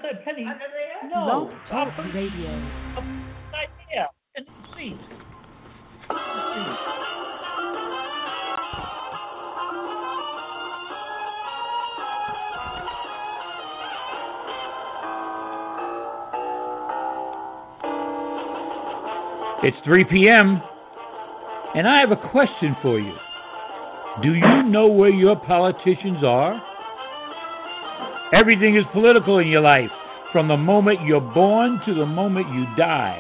Penny. Blog No. Talk Radio. Yeah. And see. It's 3 p.m., and I have a question for you. Do you know where your politicians are? Everything is political in your life, from the moment you're born to the moment you die.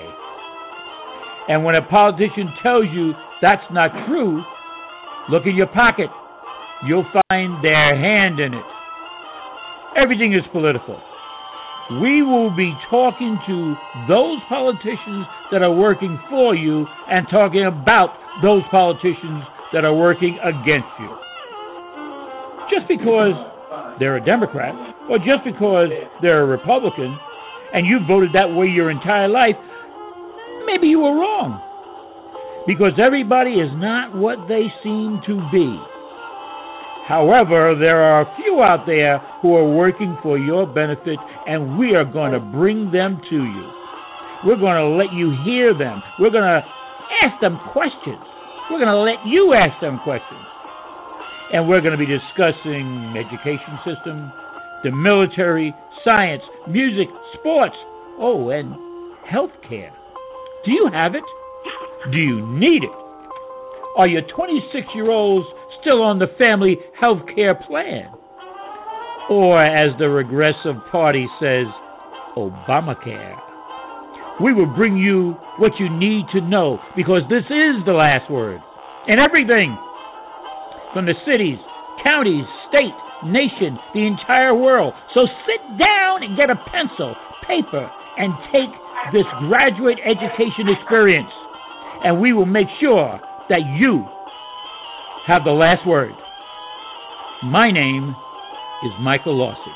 And when a politician tells you that's not true, look in your pocket. You'll find their hand in it. Everything is political. We will be talking to those politicians that are working for you and talking about those politicians that are working against you. Just because they're a Democrat or just because they're a Republican and you voted that way your entire life, maybe you were wrong. Because everybody is not what they seem to be. However, there are a few out there who are working for your benefit, and we are going to bring them to you. We're going to let you hear them. We're going to ask them questions. We're going to let you ask them questions. And we're going to be discussing education system, the military, science, music, sports, and healthcare. Do you have it? Do you need it? Are your 26-year-olds still on the family health care plan? Or, as the Regressive Party says, Obamacare? We will bring you what you need to know, because this is the last word. And everything from the cities, counties, state, nation, the entire world. So sit down and get a pencil, paper, and take this graduate education experience. And we will make sure that you have the last word. My name is Michael Lawson.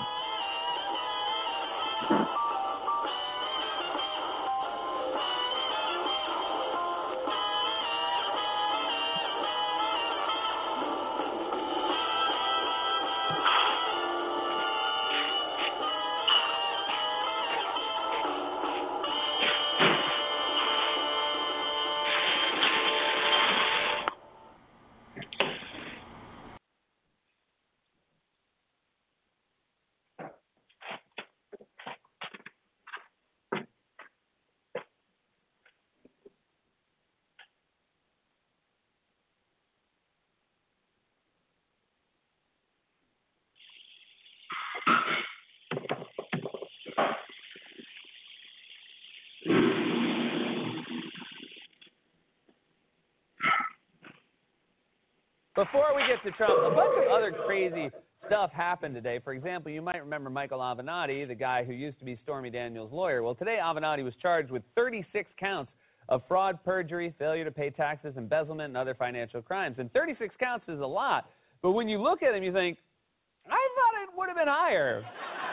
Before we get to Trump, a bunch of other crazy stuff happened today. For example, you might remember Michael Avenatti, the guy who used to be Stormy Daniels' lawyer. Well, today Avenatti was charged with 36 counts of fraud, perjury, failure to pay taxes, embezzlement, and other financial crimes. And 36 counts is a lot. But when you look at him, you think, I thought it would have been higher.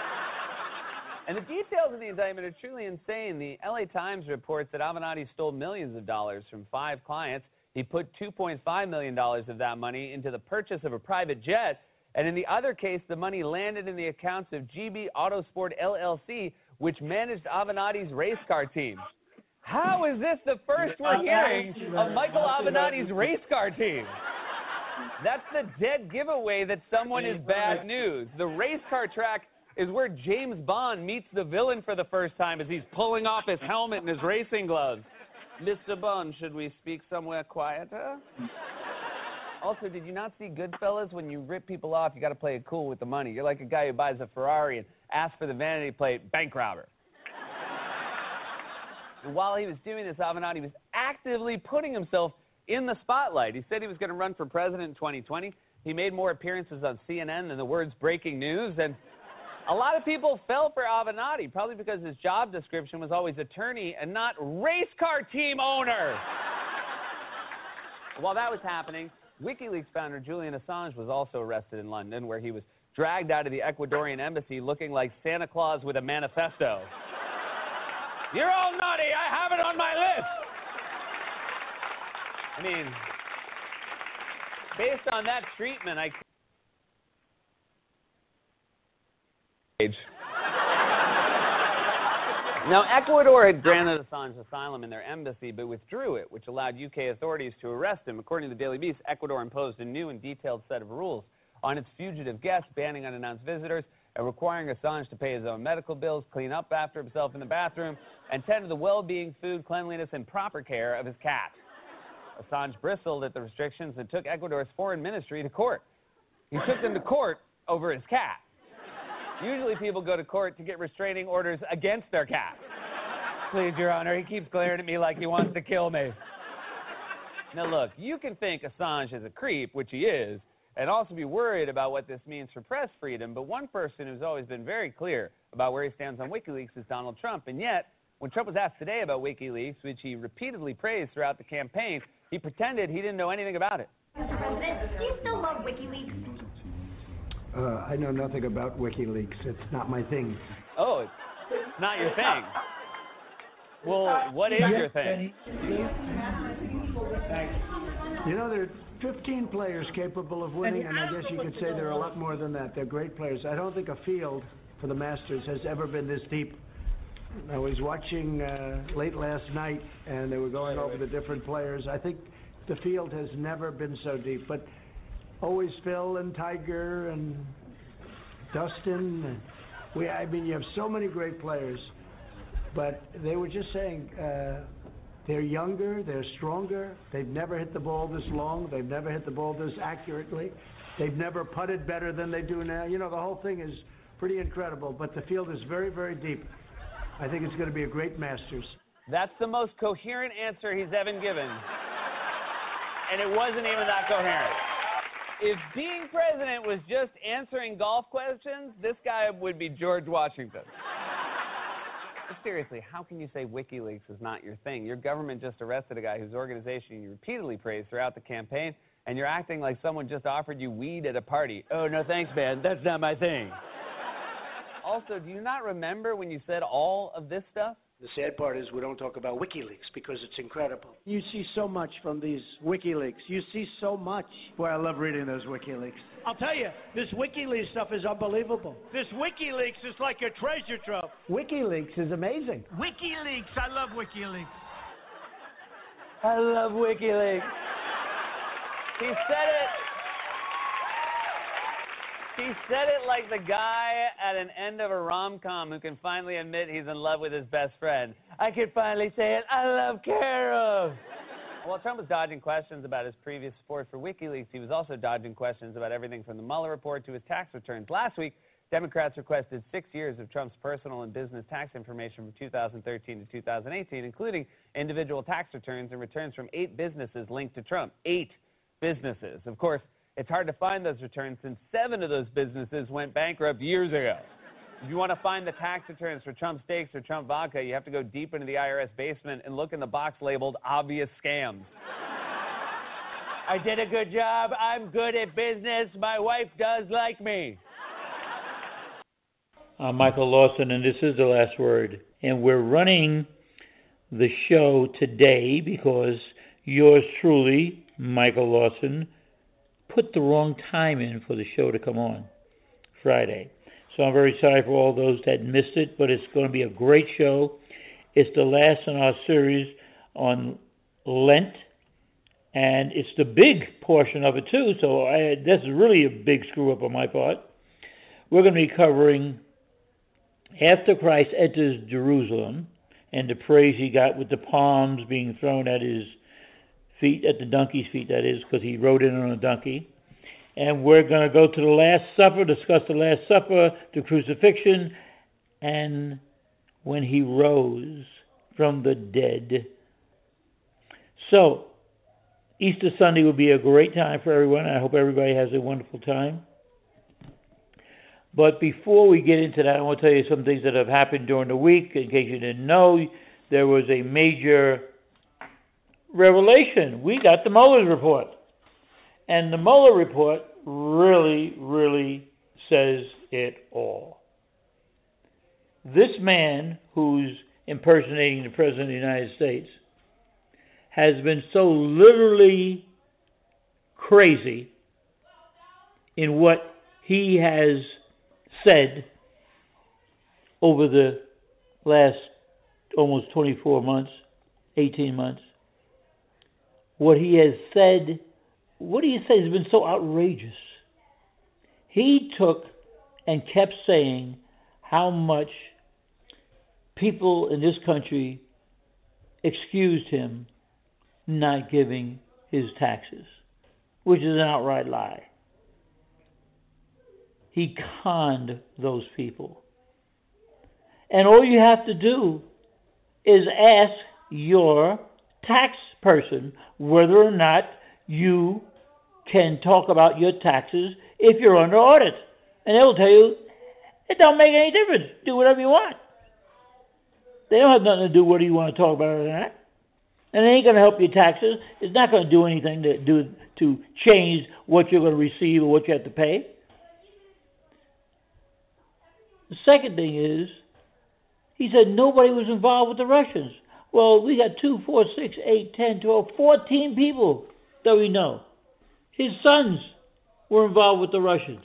And the details of the indictment are truly insane. The LA Times reports that Avenatti stole millions of dollars from 5 clients. He put $2.5 million of that money into the purchase of a private jet. And in the other case, the money landed in the accounts of GB Autosport LLC, which managed Avenatti's race car team. How is this the first we're hearing of Michael Avenatti's race car team? That's the dead giveaway that someone is bad news. The race car track is where James Bond meets the villain for the first time as he's pulling off his helmet and his racing gloves. Mr. Bond, should we speak somewhere quieter? Also, did you not see Goodfellas? When you rip people off, you got to play it cool with the money. You're like a guy who buys a Ferrari and asks for the vanity plate, bank robber. And while he was doing this, Avenatti was actively putting himself in the spotlight. He said he was going to run for president in 2020. He made more appearances on CNN than the words breaking news, and a lot of people fell for Avenatti, probably because his job description was always attorney and not race car team owner. While that was happening, WikiLeaks founder Julian Assange was also arrested in London, where he was dragged out of the Ecuadorian embassy looking like Santa Claus with a manifesto. You're all naughty. I have it on my list. I mean, based on that treatment, Now, Ecuador had granted Assange asylum in their embassy, but withdrew it, which allowed UK authorities to arrest him. According to the Daily Beast, Ecuador imposed a new and detailed set of rules on its fugitive guests, banning unannounced visitors, and requiring Assange to pay his own medical bills, clean up after himself in the bathroom, and tend to the well-being, food, cleanliness, and proper care of his cat. Assange bristled at the restrictions and took Ecuador's foreign ministry to court. He took them to court over his cat. Usually people go to court to get restraining orders against their cat. Please, Your Honor, he keeps glaring at me like he wants to kill me. Now, look, you can think Assange is a creep, which he is, and also be worried about what this means for press freedom, but one person who's always been very clear about where he stands on WikiLeaks is Donald Trump. And yet, when Trump was asked today about WikiLeaks, which he repeatedly praised throughout the campaign, he pretended he didn't know anything about it. Mr. President, do you still love WikiLeaks? I know nothing about WikiLeaks. It's not my thing. Oh, it's not your thing. Well, what is your thing? You know, there are 15 players capable of winning, and I guess you could say there are a lot more than that. They're great players. I don't think a field for the Masters has ever been this deep. I was watching late last night, and they were going over the different players. I think the field has never been so deep, but always Phil and Tiger and Dustin. I mean, you have so many great players, but they were just saying they're younger, they're stronger, they've never hit the ball this long, they've never hit the ball this accurately, they've never putted better than they do now. You know, the whole thing is pretty incredible, but the field is very, very deep. I think it's going to be a great Masters. That's the most coherent answer he's ever given, and it wasn't even that coherent. If being president was just answering golf questions, this guy would be George Washington. But seriously, how can you say WikiLeaks is not your thing? Your government just arrested a guy whose organization you repeatedly praised throughout the campaign, and you're acting like someone just offered you weed at a party. Oh, no thanks, man. That's not my thing. Also, do you not remember when you said all of this stuff? The sad part is we don't talk about WikiLeaks because it's incredible. You see so much from these WikiLeaks. You see so much. Boy, I love reading those WikiLeaks. I'll tell you, this WikiLeaks stuff is unbelievable. This WikiLeaks is like a treasure trove. WikiLeaks is amazing. WikiLeaks, I love WikiLeaks. I love WikiLeaks. He said it. He said it like the guy at an end of a rom-com who can finally admit he's in love with his best friend. I can finally say it. I love Carol. While Trump was dodging questions about his previous support for WikiLeaks, he was also dodging questions about everything from the Mueller report to his tax returns. Last week, Democrats requested 6 years of Trump's personal and business tax information from 2013 to 2018, including individual tax returns and returns from 8 businesses linked to Trump. 8 businesses. Of course, it's hard to find those returns since 7 of those businesses went bankrupt years ago. If you want to find the tax returns for Trump steaks or Trump vodka, you have to go deep into the IRS basement and look in the box labeled obvious scams. I did a good job. I'm good at business. My wife does like me. I'm Michael Lawson, and this is The Last Word. And we're running the show today because yours truly, Michael Lawson, put the wrong time in for the show to come on Friday. So I'm very sorry for all those that missed it, but it's going to be a great show. It's the last in our series on Lent, and it's the big portion of it too, so that's really a big screw-up on my part. We're going to be covering after Christ enters Jerusalem and the praise he got with the palms being thrown at his feet, at the donkey's feet, that is, because he rode in on a donkey. And we're going to go to the Last Supper, discuss the Last Supper, the crucifixion, and when he rose from the dead. So, Easter Sunday will be a great time for everyone. I hope everybody has a wonderful time. But before we get into that, I want to tell you some things that have happened during the week. In case you didn't know, there was a major revelation. We got the Mueller report. And the Mueller report really, really says it all. This man who's impersonating the President of the United States has been so literally crazy in what he has said over the last almost 24 months, 18 months. What he has said has been so outrageous. He took and kept saying how much people in this country excused him not giving his taxes, which is an outright lie. He conned those people. And all you have to do is ask your tax person whether or not you can talk about your taxes if you're under audit. And they'll tell you, it don't make any difference. Do whatever you want. They don't have nothing to do whether you want to talk about it or not. And it ain't going to help your taxes. It's not going to do anything to change what you're going to receive or what you have to pay. The second thing is, he said nobody was involved with the Russians. Well, we got 2, 4, 6, 8, 10, 12, 14 people that we know. His sons were involved with the Russians.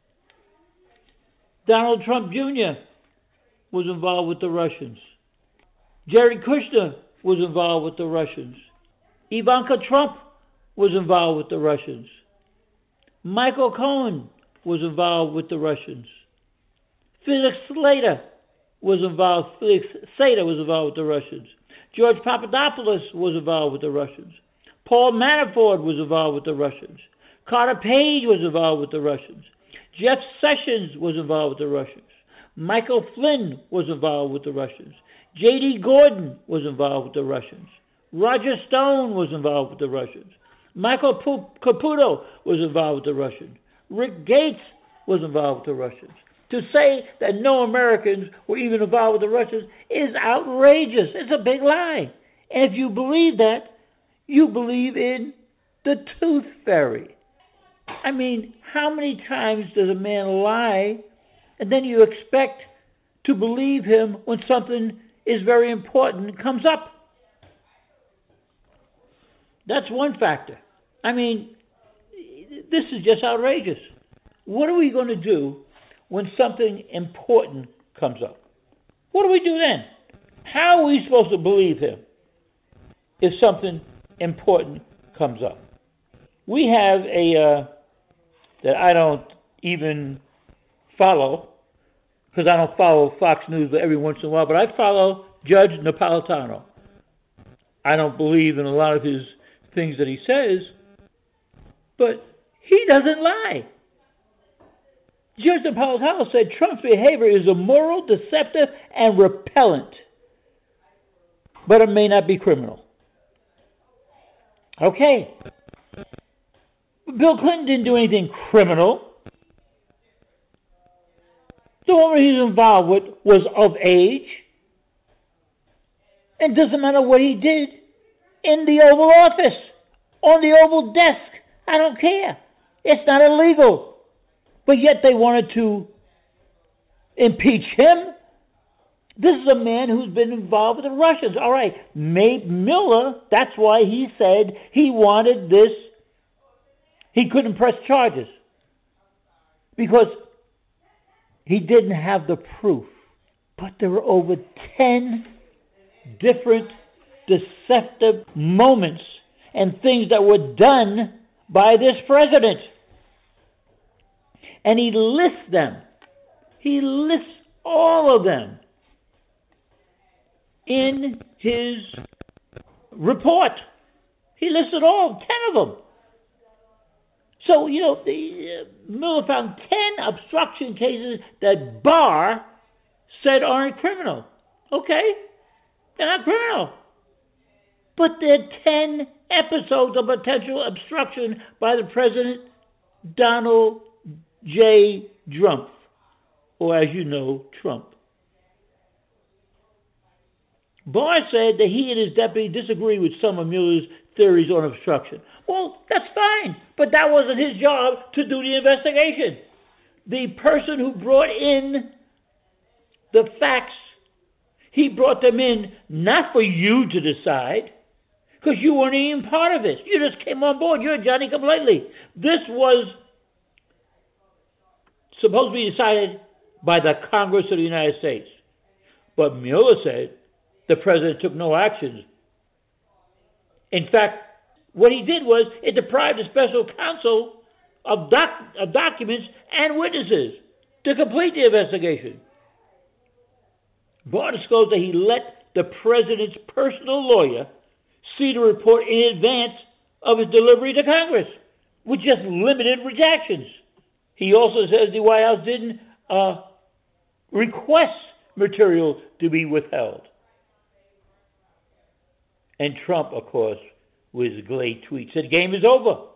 Donald Trump Jr. was involved with the Russians. Jared Kushner was involved with the Russians. Ivanka Trump was involved with the Russians. Michael Cohen was involved with the Russians. Felix Sater was involved with the Russians. George Papadopoulos was involved with the Russians. Paul Manafort was involved with the Russians. Carter Page was involved with the Russians. Jeff Sessions was involved with the Russians. Michael Flynn was involved with the Russians. J.D. Gordon was involved with the Russians. Roger Stone was involved with the Russians. Michael Caputo was involved with the Russians. Rick Gates was involved with the Russians. To say that no Americans were even involved with the Russians is outrageous. It's a big lie. And if you believe that, you believe in the Tooth Fairy. I mean, how many times does a man lie and then you expect to believe him when something is very important and comes up? That's one factor. I mean, this is just outrageous. What are we going to do when something important comes up? What do we do then? How are we supposed to believe him if something important comes up? We have that I don't even follow, because I don't follow Fox News every once in a while, but I follow Judge Napolitano. I don't believe in a lot of his things that he says, but he doesn't lie. Judge Napolitano said Trump's behavior is immoral, deceptive, and repellent, but it may not be criminal. Okay. Bill Clinton didn't do anything criminal. The woman he's involved with was of age. It doesn't matter what he did in the Oval Office, on the Oval Desk. I don't care. It's not illegal. But yet they wanted to impeach him. This is a man who's been involved with the Russians. All right, Mueller, that's why he said he wanted this. He couldn't press charges because he didn't have the proof. But there were over 10 different deceptive moments and things that were done by this president. And he lists them. He lists all of them in his report. He listed all 10 of them. So, Mueller found 10 obstruction cases that Barr said aren't criminal. Okay? They're not criminal. But there are 10 episodes of potential obstruction by the President Donald J. Trump, or as you know, Trump. Barr said that he and his deputy disagree with some of Mueller's theories on obstruction. Well, that's fine, but that wasn't his job to do the investigation. The person who brought in the facts, he brought them in not for you to decide, because you weren't even part of it. You just came on board. You're Johnny-come-lately. This was supposed to be decided by the Congress of the United States. But Mueller said the president took no actions. In fact, what he did was it deprived the special counsel of documents and witnesses to complete the investigation. Barr disclosed that he let the president's personal lawyer see the report in advance of its delivery to Congress, with just limited redactions. He also says the White House didn't request material to be withheld. And Trump, of course, with his glade tweet, said game is over.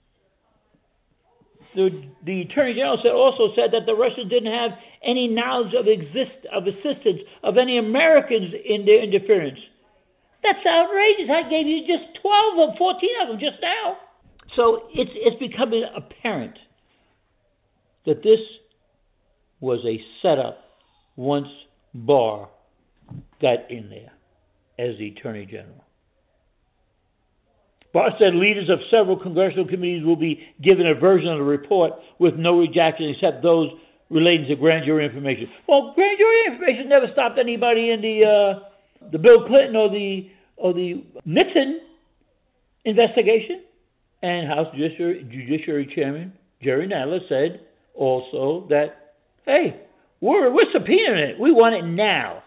The Attorney General also said that the Russians didn't have any knowledge of assistance of any Americans in their interference. That's outrageous. I gave you just 12 or 14 of them just now. So it's becoming apparent that this was a setup once Barr got in there as the Attorney General. Barr said leaders of several congressional committees will be given a version of the report with no redaction except those relating to grand jury information. Well, grand jury information never stopped anybody in the Bill Clinton or the Nixon investigation. And House Judiciary Chairman Jerry Nadler said also that, hey, we're subpoenaing it. We want it now.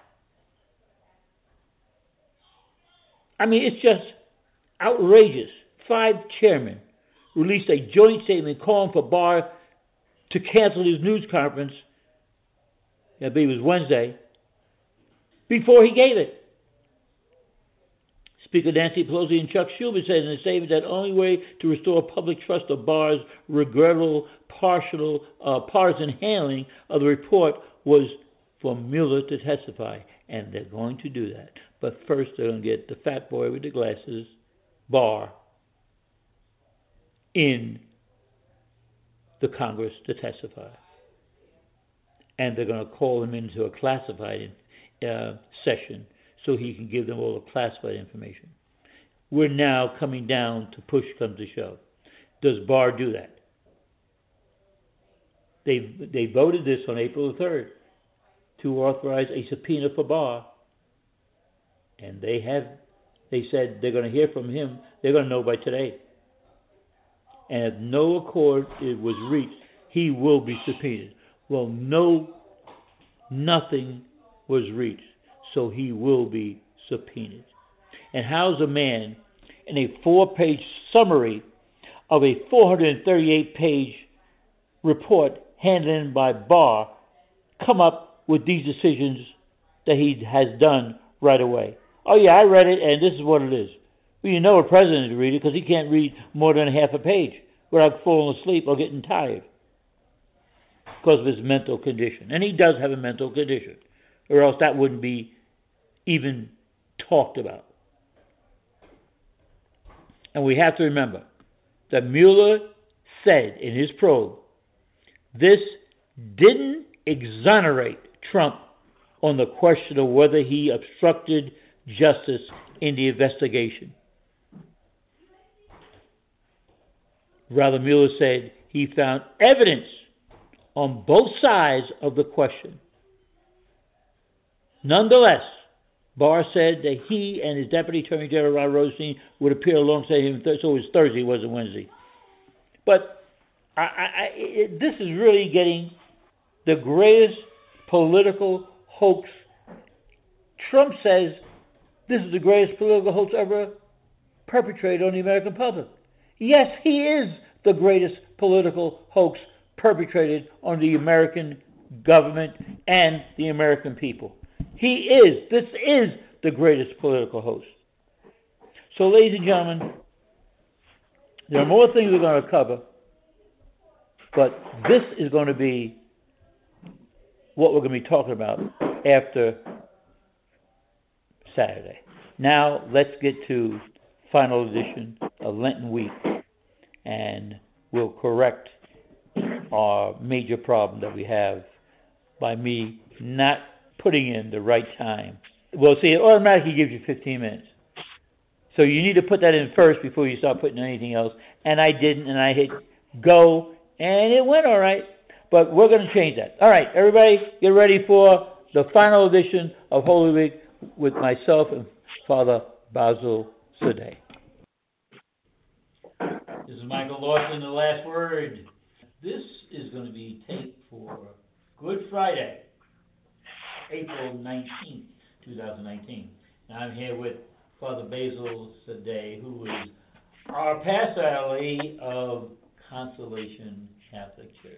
I mean, it's just outrageous. 5 chairmen released a joint statement calling for Barr to cancel his news conference, I believe it was Wednesday, before he gave it. Speaker Nancy Pelosi and Chuck Schumer said in a statement that the only way to restore public trust of Barr's regrettable partisan handling of the report was for Mueller to testify. And they're going to do that. But first they're going to get the fat boy with the glasses, Barr, in the Congress to testify. And they're going to call him into a classified session so he can give them all the classified information. We're now coming down to push comes to shove. Does Barr do that? They voted this on April the 3rd to authorize a subpoena for Barr. And they said they're going to hear from him. They're going to know by today. And if no accord was reached, he will be subpoenaed. Well, nothing was reached, so he will be subpoenaed. And how's a man in a 4-page summary of a 438-page report handed in by Barr come up with these decisions that he has done right away? Oh, yeah, I read it, and this is what it is. Well, you know a president to read it because he can't read more than half a page without falling asleep or getting tired because of his mental condition. And he does have a mental condition, or else that wouldn't be even talked about. And we have to remember that Mueller said in his probe, this didn't exonerate Trump on the question of whether he obstructed justice in the investigation. Rather, Mueller said he found evidence on both sides of the question. Nonetheless, Barr said that he and his Deputy Attorney General Rod Rosenstein would appear alongside him, so it was Thursday, it wasn't Wednesday. But this is really getting the greatest political hoax. Trump says this is the greatest political hoax ever perpetrated on the American public. Yes, he is the greatest political hoax perpetrated on the American government and the American people. He is. This is the greatest political hoax. So, ladies and gentlemen, there are more things we're going to cover, but this is going to be what we're going to be talking about after Saturday. Now, let's get to final edition of Lenten Week, and we'll correct our major problem that we have by me not putting in the right time. Well, see, it automatically gives you 15 minutes. So you need to put that in first before you start putting anything else. And I didn't, and I hit go, and it went all right. But we're going to change that. All right, everybody, get ready for the final edition of Holy Week with myself and Father Basil Sadeh. This is Michael Lawson, the last word. This is going to be taped for Good Friday, April 19th, 2019. And I'm here with Father Basil Sadeh, who is our pastor of Consolation Catholic Church.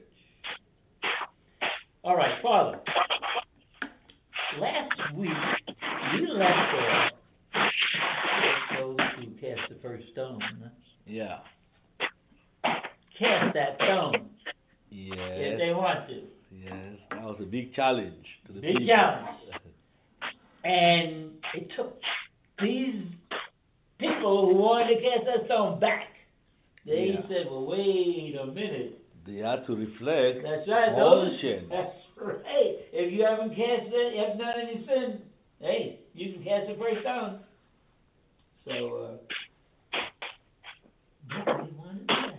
All right, Father. Last week, we left those who cast the first stone. Yeah. Cast that stone. Yes. If they want to. Yes. That was a big challenge to the Big people. challenge. And it took these people who wanted to cast that stone back. They said, well, wait a minute. They had to reflect. That's right. Conscience. That's right. If you haven't cast it, you haven't done any sin, hey, you can cast the first stone. So, nobody wanted to do that.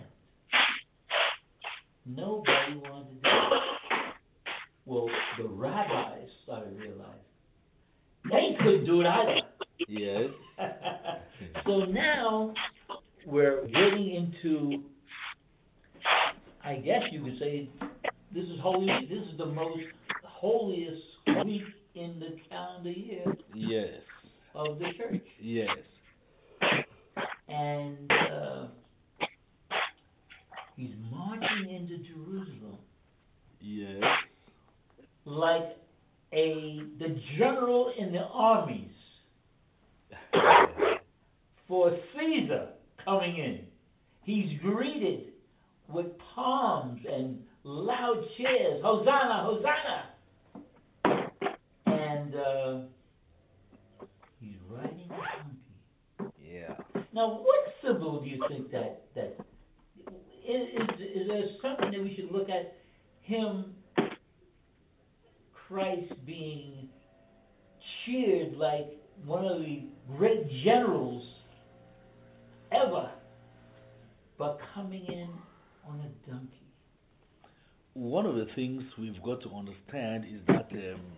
Nobody wanted to do that. Well, the rabbis started realizing they couldn't do it either. Yes. So now we're getting into, I guess you could say, this is holy. This is the most holiest week in the calendar year. Yes. Of the church. Yes. And he's marching into Jerusalem. Yes. Like the general in the armies for Caesar coming in. He's greeted with palms and loud cheers. Hosanna, Hosanna! And he's riding a donkey. Yeah. Now, what symbol do you think that is there something that we should look at him, Christ, being cheered like one of the great generals ever, but coming in on a donkey? One of the things we've got to understand is that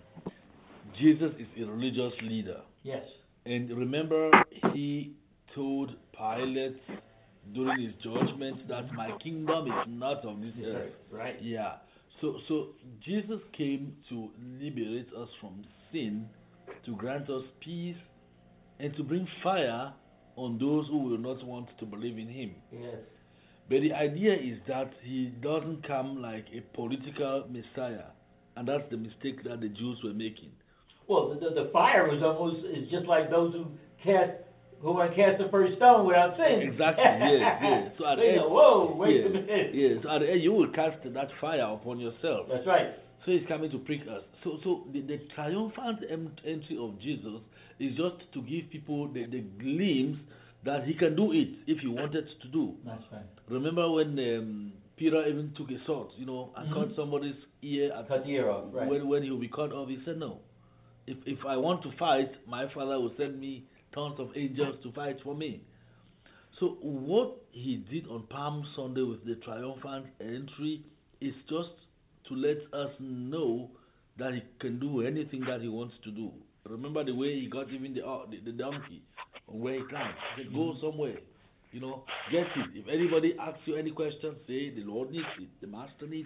Jesus is a religious leader. Yes. And remember, he told Pilate during his judgment that my kingdom is not of this earth. Right. Yeah. So Jesus came to liberate us from sin, to grant us peace, and to bring fire on those who will not want to believe in him. Yes. But the idea is that he doesn't come like a political messiah, and that's the mistake that the Jews were making. Well, the fire is just like those who want to cast the first stone without sin. Exactly. Yes. So at the end, whoa, wait a minute. Yes. So at the end, you will cast that fire upon yourself. That's right. So he's coming to prick us. So the triumphant entry of Jesus is just to give people the glimpse that he can do it if he wanted to do. That's right. Remember when Peter even took a sword, and cut somebody's ear. Cut the ear off, right. When he will be cut off, he said, no. If I want to fight, my Father will send me tons of angels to fight for me. So what he did on Palm Sunday with the triumphant entry is just to let us know that he can do anything that he wants to do. Remember the way he got even the donkey, or where he climbed. He said, go somewhere, get it. If anybody asks you any question, say the Lord needs it, the Master needs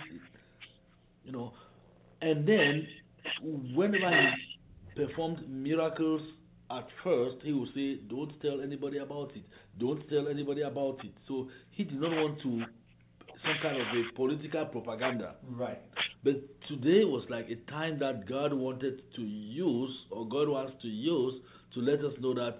it. And then whenever he performed miracles, at first he would say, don't tell anybody about it. Don't tell anybody about it. So he did not want to some kind of a political propaganda. Right. But today was like a time that God wanted to use, or God wants to use, to let us know that,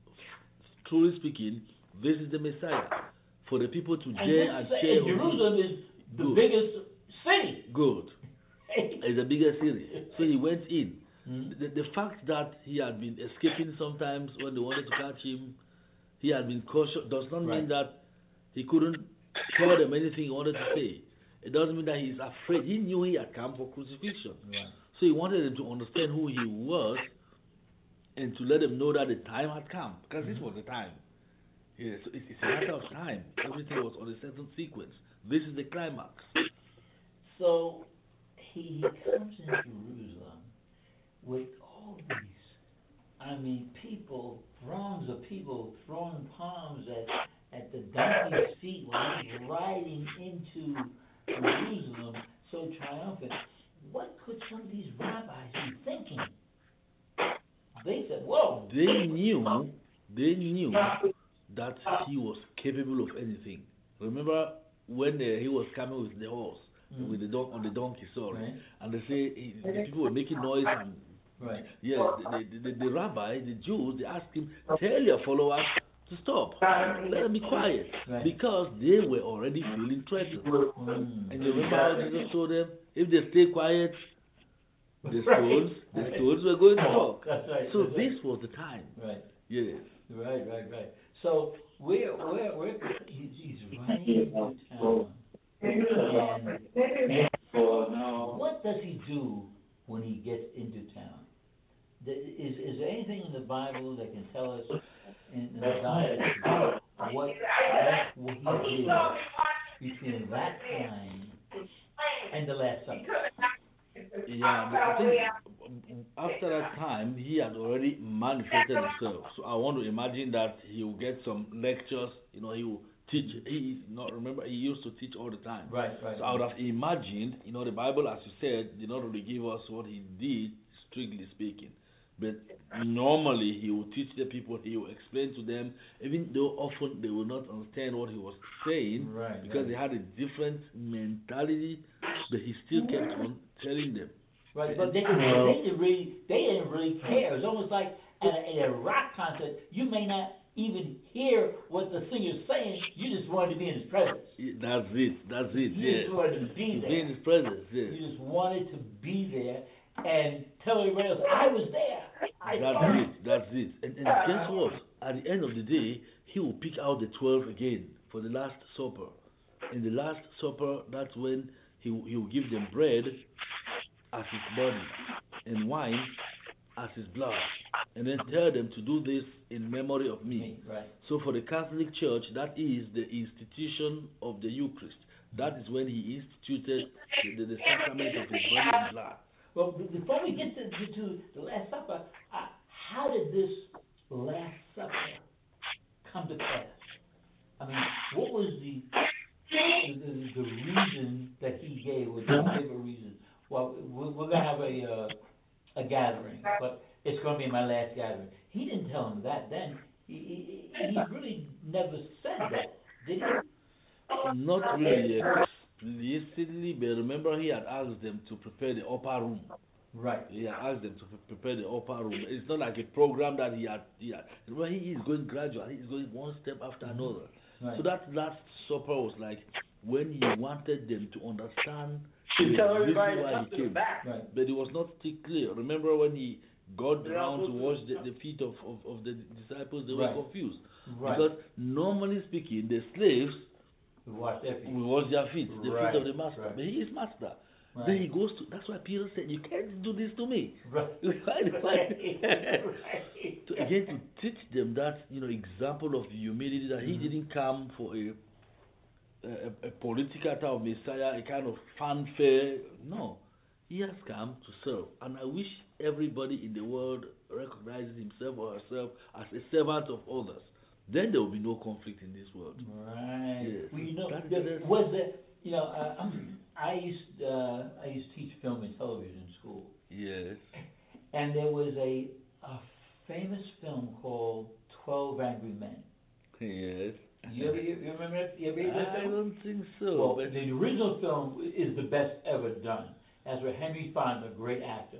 truly speaking, this is the Messiah. For the people to dare and share. Jerusalem is the biggest city. Good. It's the biggest city. So he went in. Mm-hmm. The fact that he had been escaping sometimes when they wanted to catch him, he had been cautious, does not mean that he couldn't tell them anything he wanted to say. It doesn't mean that he's afraid. He knew he had come for crucifixion. Right. So he wanted them to understand who he was and to let them know that the time had come. Because this was the time. Yes, so it's a matter of time. Everything was on a certain sequence. This is the climax. So he comes in Jerusalem with all these I mean, people, throngs of people throwing palms at the donkey's feet while he's riding into Jerusalem so triumphant. What could some of these rabbis be thinking? They said, whoa. They knew that he was capable of anything. Remember when he was coming with the horse, with the on the donkey, Right. and they say the people were making noise and Right. yes, the rabbi, the Jews, they asked him, tell your followers to stop, let them be quiet, Right. because they were already feeling threatened. And you remember how Jesus told them, if they stay quiet, the stones were going to talk. That's right. So that's this right. was the time. Right. Yes. Right. So where he's running into town, and what does he do when he gets into town? Is there anything in the Bible that can tell us in the Bible what he did between that time and the Last Supper? Yeah, but I think after that time, he had already manifested himself. So I want to imagine that he will get some lectures. He will teach. He used to teach all the time. Right. So I would have imagined, the Bible, as you said, did not really give us what he did, strictly speaking. But normally he will teach the people, he will explain to them, even though often they will not understand what he was saying, because they had a different mentality, but he still kept on telling them. Right, but they didn't really care. It was almost like at a rock concert, you may not even hear what the singer's saying, you just wanted to be in his presence. That's it, You just wanted to be to there. be in his presence, yes. You just wanted to be there and tell everybody else, I was there. That's it. And guess what? At the end of the day, he will pick out the 12 again for the Last Supper. In the Last Supper, that's when he will give them bread as his body and wine as his blood. And then tell them to do this in memory of me. Right. So for the Catholic Church, that is the institution of the Eucharist. That is when he instituted the sacrament of his body and blood. Well, before we get to the Last Supper, how did this Last Supper come to pass? I mean, what was the reason that he gave, or the favorite reason? Well, we're going to have a gathering, but it's going to be my last gathering. He didn't tell him that then. He really never said that, did he? Not really explicitly, but remember he had asked them to prepare the upper room. Right. He had asked them to prepare the upper room. It's not like a program that he had. Remember, he is going gradual. He is going one step after another. Right. So that Last Supper was like when he wanted them to understand the You tell reason everybody to why come he to the came. back. Right. But it was not still clear. Remember when he got They're down all to wash the feet of the disciples, they were Right. confused. Right. Because normally speaking, the slaves We watched their feet. will wash their feet, the Right, feet of the master. right. But he is master. Right. Then he goes to, that's why Peter said, you can't do this to me. Right. So again, to teach them that, example of humility, that he didn't come for a political type of Messiah, a kind of fanfare. No, he has come to serve. And I wish everybody in the world recognizes himself or herself as a servant of others. Then there will be no conflict in this world. Right. Yes. Well, That is there the- was there. I used to teach film and television in school, Yes. and there was a famous film called 12 Angry Men. Yes. You remember it? You ever hear that I film? don't think so. Well, but the original film is the best ever done. That's with Henry Fonda, a great actor.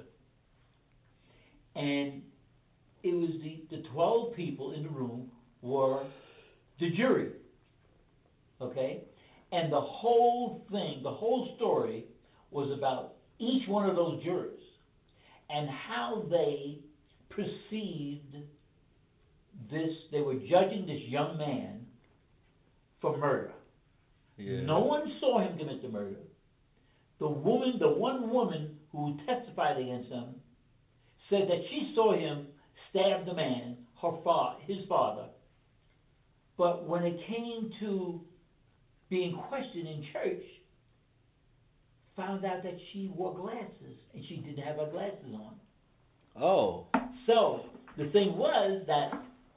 And it was the 12 people in the room were the jury. Okay? And the whole thing, the whole story was about each one of those jurors and how they perceived this. They were judging this young man for murder. yeah. No one saw him commit the murder. The one woman who testified against him, said that she saw him stab the man, his father. But when it came to being questioned in church, found out that she wore glasses and she didn't have her glasses on. Oh. So the thing was that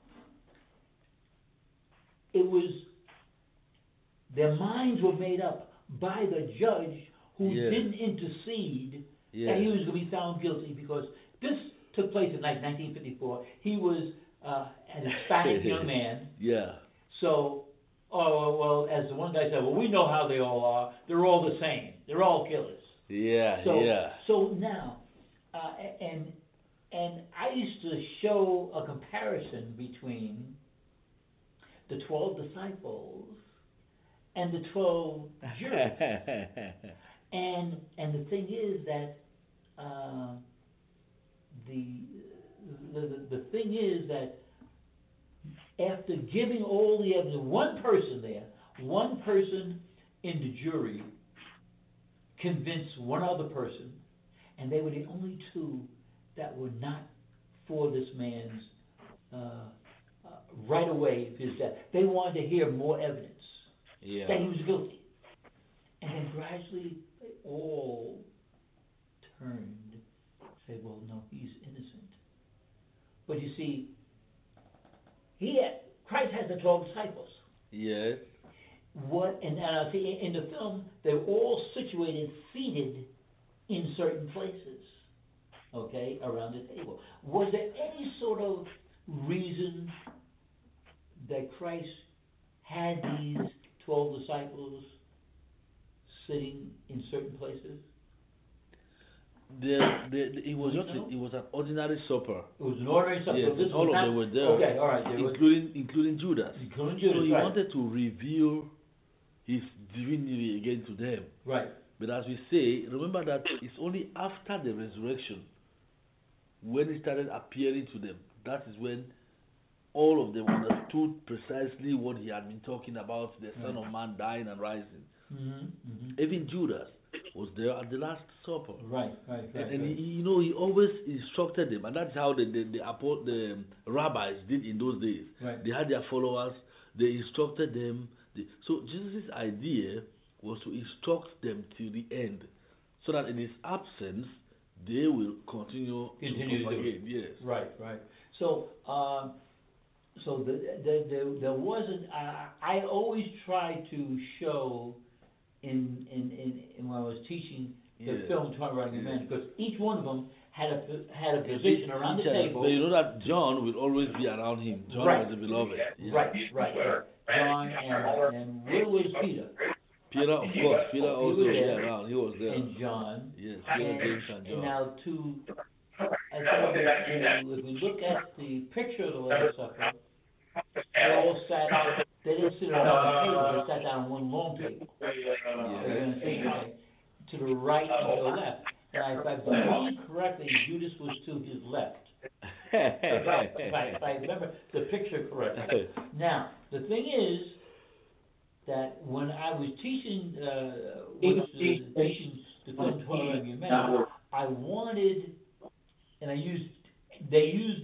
it was, their minds were made up by the judge who Yeah. didn't intercede Yeah. that he was going to be found guilty, because this took place in 1954. He was an Hispanic young man. Yeah. So, well, as the one guy said, well, we know how they all are. They're all the same. They're all killers. Yeah. So, Yeah. so now, and I used to show a comparison between the 12 disciples and the 12 jurors. And the thing is that the thing is that after giving all the evidence, one person in the jury convinced one other person, and they were the only two that were not for this man's right away his death. They wanted to hear more evidence that he was guilty, and then gradually they all turned, say, well, no, he's innocent. But you see, Christ had the 12 disciples. Yes. And I see in the film, they were all situated, seated in certain places, okay, around the table. Was there any sort of reason that Christ had these 12 disciples sitting in certain places? It was just it was an ordinary supper. It was an ordinary supper. Yes, So this all was of not, them were there. Okay, all right. Including Judas. Including Judas, So he right. wanted to reveal his divinity again to them. Right. But as we say, remember that it's only after the resurrection, when he started appearing to them, that is when all of them understood precisely what he had been talking about, the Son of Man dying and rising. Even Judas was there at the Last Supper. Right. And he always instructed them, and that's how the rabbis did in those days. Right. They had their followers, they instructed them. So Jesus' idea was to instruct them till the end, so that in his absence, they will continue to propagate. Yes. Right. So, there wasn't. I always try to show in when I was teaching the film Twilight Writing a Man, because each one of them had a position around the table. But you know that John will always be around him. John was the beloved. Yeah. Right. John and where was Peter? Peter, of course. Peter also was around. He was there. And John. Yes, Peter, James, and John. And now if we look at the picture of the Last Supper, they all sat. They didn't sit around the table. They sat down on one long table. To the right and to the left. And if I believe correctly, Judas was to his left. If I remember the picture correctly. Now, the thing is that when I was teaching the film 12 Angry Men, I wanted, and they used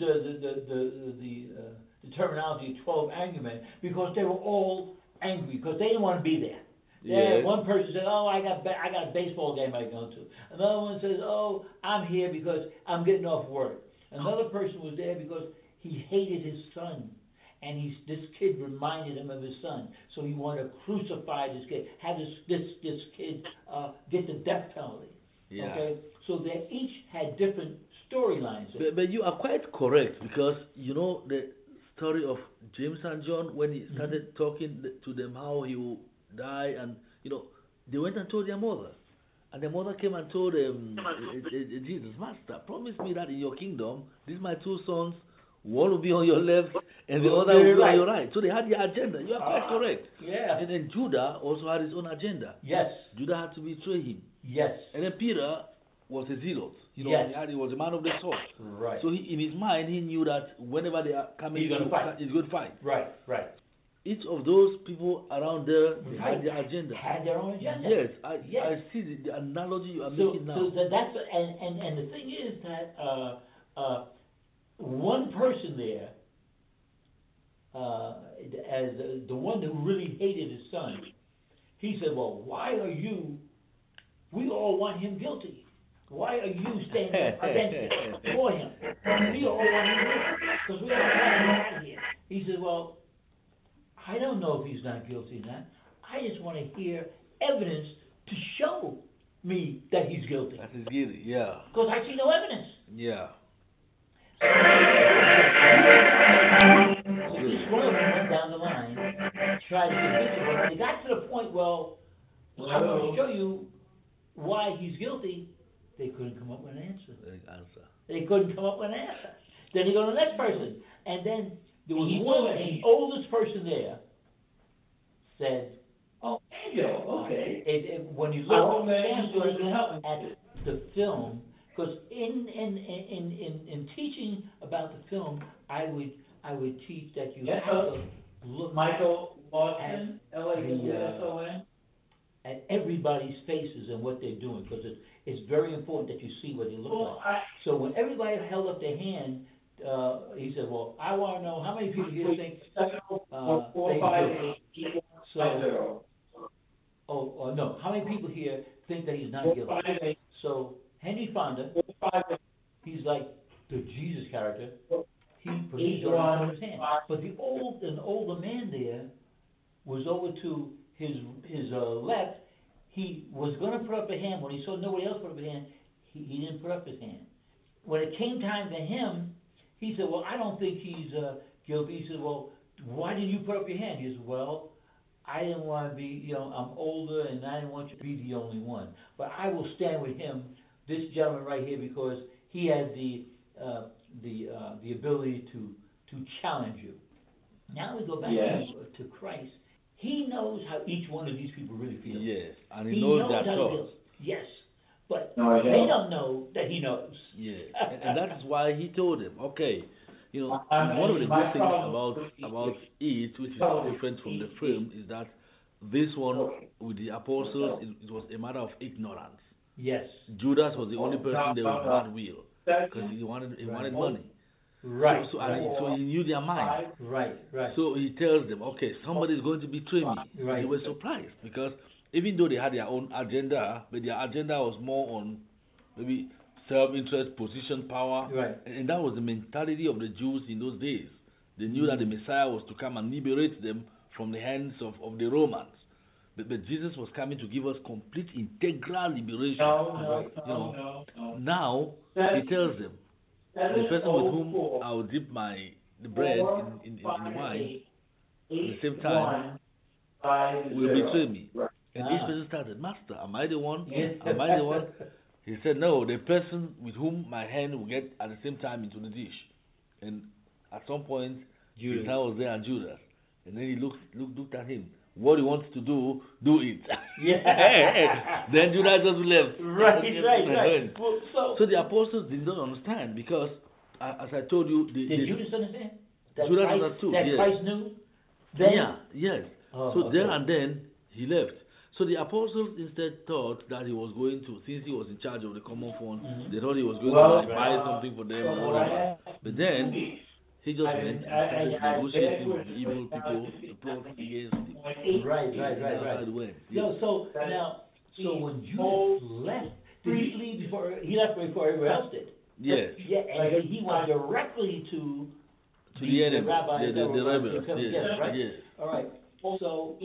the terminology 12 angry men because they were all angry because they didn't want to be there. Yeah, one person said, "Oh, I got a baseball game I go to." Another one says, "Oh, I'm here because I'm getting off work." Another person was there because he hated his son, and this kid reminded him of his son, so he wanted to crucify this kid, have this kid get the death penalty. Yeah. Okay, so they each had different storylines. But you are quite correct, because you know the story of James and John when he started talking to them how he will die, and they went and told their mother, and their mother came and told Jesus, "Master, promise me that in your kingdom, these my two sons, one will be on your left and the other will be on your right." So they had their agenda. You are quite correct. Yeah. And then Judah also had his own agenda. Yes. Judah had to betray him. Yes. And then Peter was a zealot. He was a man of the sword. Right. So in his mind, he knew that whenever they are coming, he's going to fight. He's going to fight. Right. Each of those people around there, they had their agenda. Had their own agenda. Yes, I see the analogy you are making now. So that's and the thing is that one person there, as the one who really hated his son, he said, "Well, why are you? We all want him guilty. Why are you standing against him for him? We all want him guilty." because we have a guy here. He said, well, I don't know if he's not guilty or not. I just want to hear evidence to show me that he's guilty. That is guilty, yeah. Because I see no evidence. Yeah. So each one of them went down the line, tried to convince him. But when they got to the point, well, I'm going to show you why he's guilty, they couldn't come up with an answer. They couldn't come up with an answer. Then you go to the next person. And then there was one, the oldest person there said, oh, Angel, okay. When you look at the film, because in teaching about the film, I would teach that you have to look Michael Lawson, Lawson, at everybody's faces and what they're doing, because it's very important that you see what they look like. So when everybody held up their hand, he said, well, I want to know how many people here think no, how many people here think that he's not guilty? So Henry Fonda, he's like the Jesus character. He put his arm on his hand. But an older man there was over to his left. He was going to put up a hand. When he saw nobody else put up a hand, he didn't put up his hand. When it came time to him, he said, well, I don't think he's guilty. He said, well, why didn't you put up your hand? He said, well, I didn't want to be, I'm older and I didn't want you to be the only one. But I will stand with him, this gentleman right here, because he has the ability to challenge you. Now we go back to Christ. He knows how each one of these people really feel. Yes, and he knows their thoughts. Yes, but they don't know that he knows. Yes, and that is why he told them, okay, one of the good things about it, which is different from the film, is that this one with the apostles, it was a matter of ignorance. Yes. Judas was the only person there with bad will, because he wanted money. Right. So he knew their mind. Right. So he tells them, okay, somebody is going to betray me. Right. They were surprised, because even though they had their own agenda, but their agenda was more on maybe self-interest, position, power. Right. And that was the mentality of the Jews in those days. They knew that the Messiah was to come and liberate them from the hands of the Romans. But Jesus was coming to give us complete integral liberation. No. Now, he tells them, the person with whom I will dip the bread in the wine, at the same time, will betray me. And this person started, Master, am I the one? Am I the one? He said, no, the person with whom my hand will get at the same time into the dish. And at some point, his hand was there and Judas. And then he looked at him. What he wants to do it. Yeah. Then Judas just left. Right. Well, so the apostles did not understand, because, as I told you... Did Judas understand? Judas understood, that yes. Christ knew? Then? Yes. So there and then, he left. So the apostles instead thought that he was going to, since he was in charge of the common fund, they thought he was going to buy something for them or whatever. But then, he just went and started negotiating with the evil people to plot against him. Right. So when Judas left, did he leave before, he left before everyone else did? Yes. Yeah, and he went directly to the enemy, rabbi, the rebels. Yes, right? Yes. All right. So,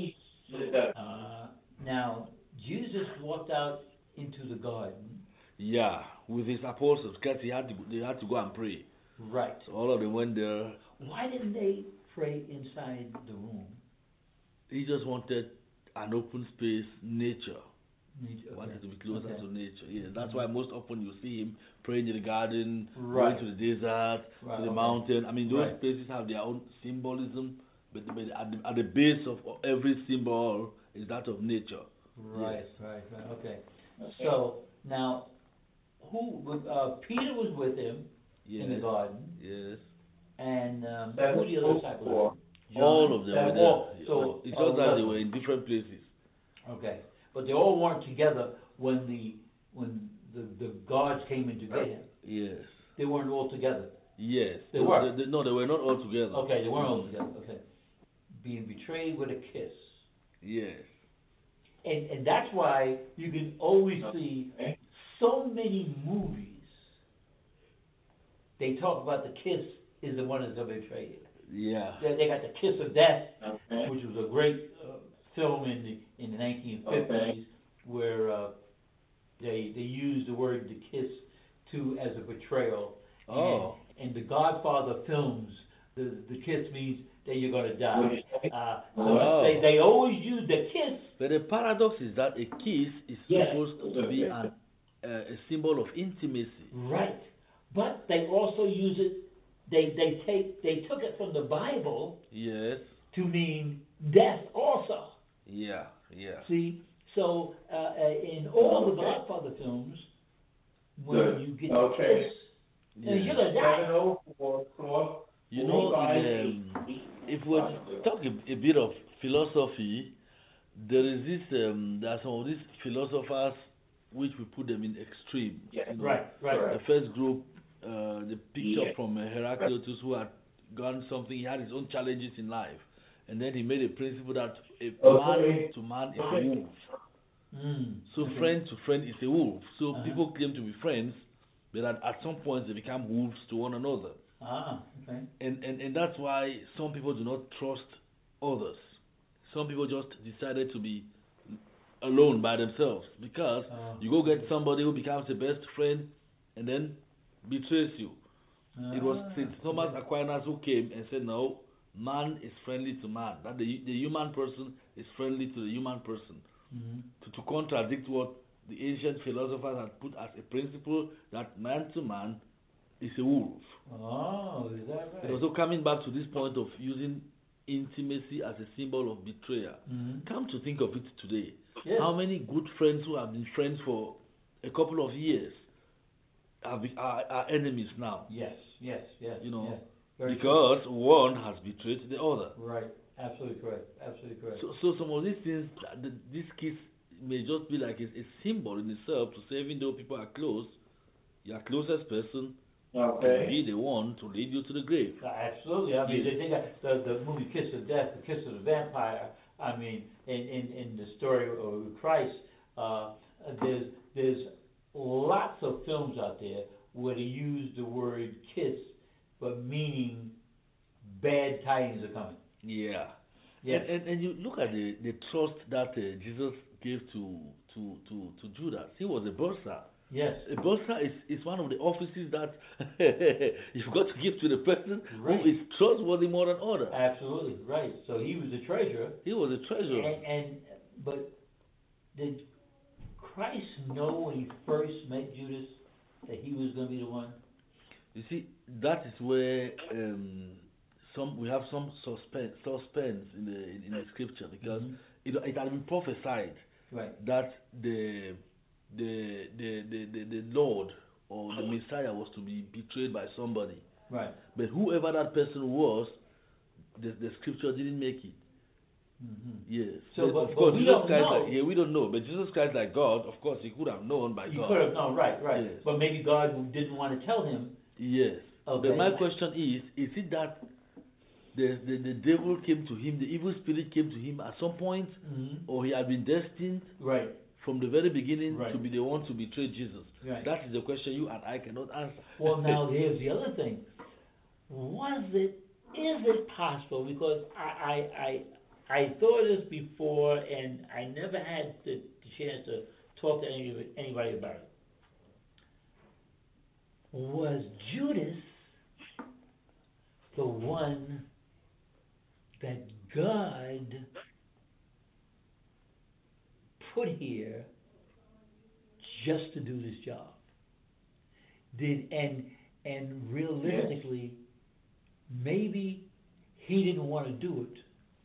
now, Jesus walked out into the garden. Yeah, with his apostles, because they had to go and pray. Right. So all of them went there. Why didn't they pray inside the room? He just wanted an open space, nature. Okay. Wanted to be closer to nature. Yeah, that's why most often you see him praying in the garden, right. going to the desert, to the mountain. I mean, those places have their own symbolism, but at the base of every symbol is that of nature. Right. Okay. So now, Peter was with him in the garden. Yes. And who the other disciples? All of them were there. So it's just that they were in different places. Okay, but they all weren't together when the guards came in to get him. Yes. They weren't all together. Yes. They were. No, they were not all together. Okay, they weren't all together. Okay. Being betrayed with a kiss. Yes. And that's why you can always see so many movies. They talk about the kiss is the one that's going to betray you. Yeah. They got The Kiss of Death, Okay. which was a great film in the 1950s, Okay. where they used the word to kiss too as a betrayal. Oh. And the Godfather films, the kiss means that you're going to die. Oh. So they always use the kiss. But the paradox is that a kiss is Yes. supposed to be a symbol of intimacy. Right. But they also use it. They took it from the Bible Yes. to mean death also. Yeah. Yeah. See, so in all the Godfather films, when Good. you get Okay. the kiss, Yeah. you're gonna die. 704. You know, if we talk a bit of philosophy, there is this. There are some of these philosophers which we put them in extreme. Yes. You know, Right. The first group, the picture Yeah. from Heraclitus, who had gone something. He had his own challenges in life, and then he made a principle that a man to man is a wolf. So friend to friend is a wolf. So people claim to be friends, but at some point they become wolves to one another. Okay. And that's why some people do not trust others. Some people just decided to be alone by themselves because you go get somebody who becomes a best friend and then betrays you. It was St. Thomas Aquinas who came and said, no, man is friendly to man. That the human person is friendly to the human person. To contradict what the ancient philosophers had put as a principle that man to man is a wolf. Oh, is that right? And also coming back to this point of using intimacy as a symbol of betrayal. Come to think of it today, how many good friends who have been friends for a couple of years are enemies now? Yes. You know, yes. Very because one has betrayed the other. Right. Absolutely correct. So some of these things, this kiss may just be like a symbol in itself to say, even though people are close, your closest person can be the one to lead you to the grave. Absolutely. I mean, they got the movie Kiss of Death, The Kiss of the Vampire. I mean, in the story of Christ, there's lots of films out there where they use the word kiss, but meaning bad tidings are coming. Yeah. Yes. And you look at the trust that Jesus gave to Judas. He was a bursar. Yes. A bursar is one of the offices that you've got to give to the person who is trustworthy more than others. Absolutely, right. So he was a treasurer. He was a treasurer. But did Christ know when he first met Judas that he was going to be the one? You see, that is where we have some suspense in the scripture, because it had been prophesied that the Lord or the Messiah was to be betrayed by somebody. Right. But whoever that person was, the scripture didn't make it. Yes. So, of course, we Jesus don't Christ, know. we don't know. But Jesus Christ, like God, of course, he could have known by God. He could have known, right. Yes. But maybe God didn't want to tell him. Yes. Okay. But my question is it that the devil came to him, the evil spirit came to him at some point, or he had been destined from the very beginning to be the one to betray Jesus? Right. That is the question you and I cannot answer. Well, now here's the other thing. Is it possible, because I thought of this before and I never had the chance to talk to anybody about it. Was Judas the one that God put here just to do this job? And realistically, maybe he didn't want to do it,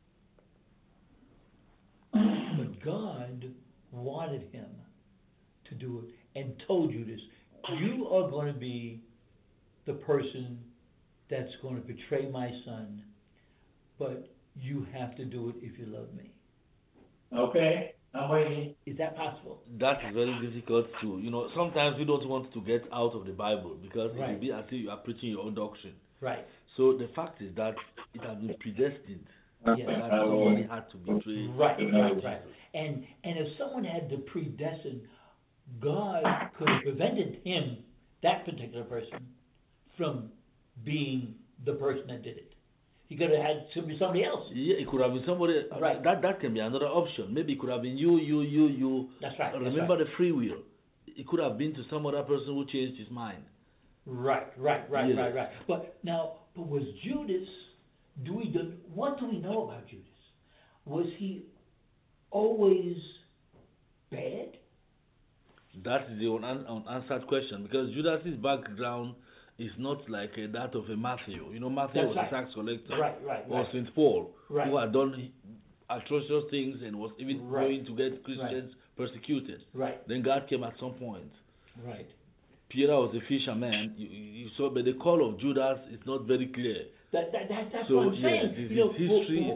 but God wanted him to do it and told Judas, you are going to be the person that's going to betray my son, but you have to do it if you love me. Okay, I'm waiting. Is that possible? That is very difficult to, sometimes we don't want to get out of the Bible because it will be as if you are preaching your own doctrine. Right. So the fact is that it has been predestined that somebody had to betray. Right. And if someone had to predestine, God could have prevented him, that particular person, from being the person that did it. He could have had somebody else. Yeah, it could have been somebody. Right. That can be another option. Maybe it could have been you. That's right. Remember the free will. It could have been to some other person who changed his mind. Right. But was Judas? What do we know about Judas? Was he always bad? That is the unanswered question, because Judas's background is not like that of a Matthew. You know, Matthew That's was right. a tax collector. Right. Or St. Paul, Right. who had done atrocious things and was even Right. going to get Christians persecuted. Right. Then God came at some point. Right. Peter was a fisherman. You saw, but the call of Judas is not very clear. That's So, what I'm yeah, saying. this You know, is history.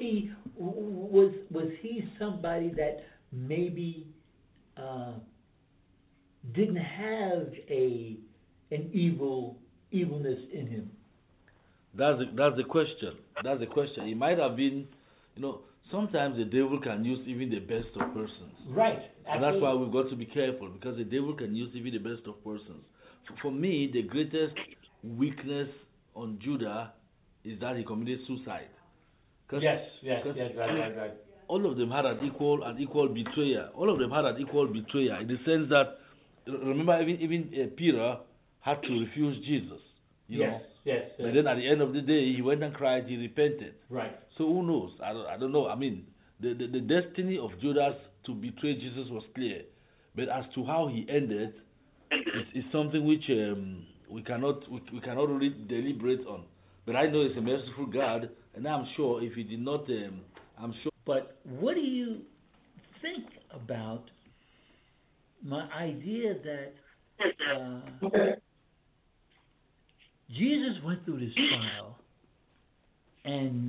was he somebody that maybe didn't have an evilness in him? That's the question. That's the question. It might have been, sometimes the devil can use even the best of persons. Right. And that's why we've got to be careful, because the devil can use even the best of persons. For me, the greatest weakness on Judah is that he committed suicide. Yes, right. All of them had an equal betrayer. All of them had an equal betrayer, in the sense that, remember, even Peter had to refuse Jesus. Yes. But then at the end of the day, he went and cried, he repented. Right. So who knows? I don't know. I mean, the destiny of Judas to betray Jesus was clear. But as to how he ended, it's something which we cannot really deliberate on. But I know it's a merciful God, and I'm sure if he did not, I'm sure. But what do you think about my idea that Jesus went through this trial, and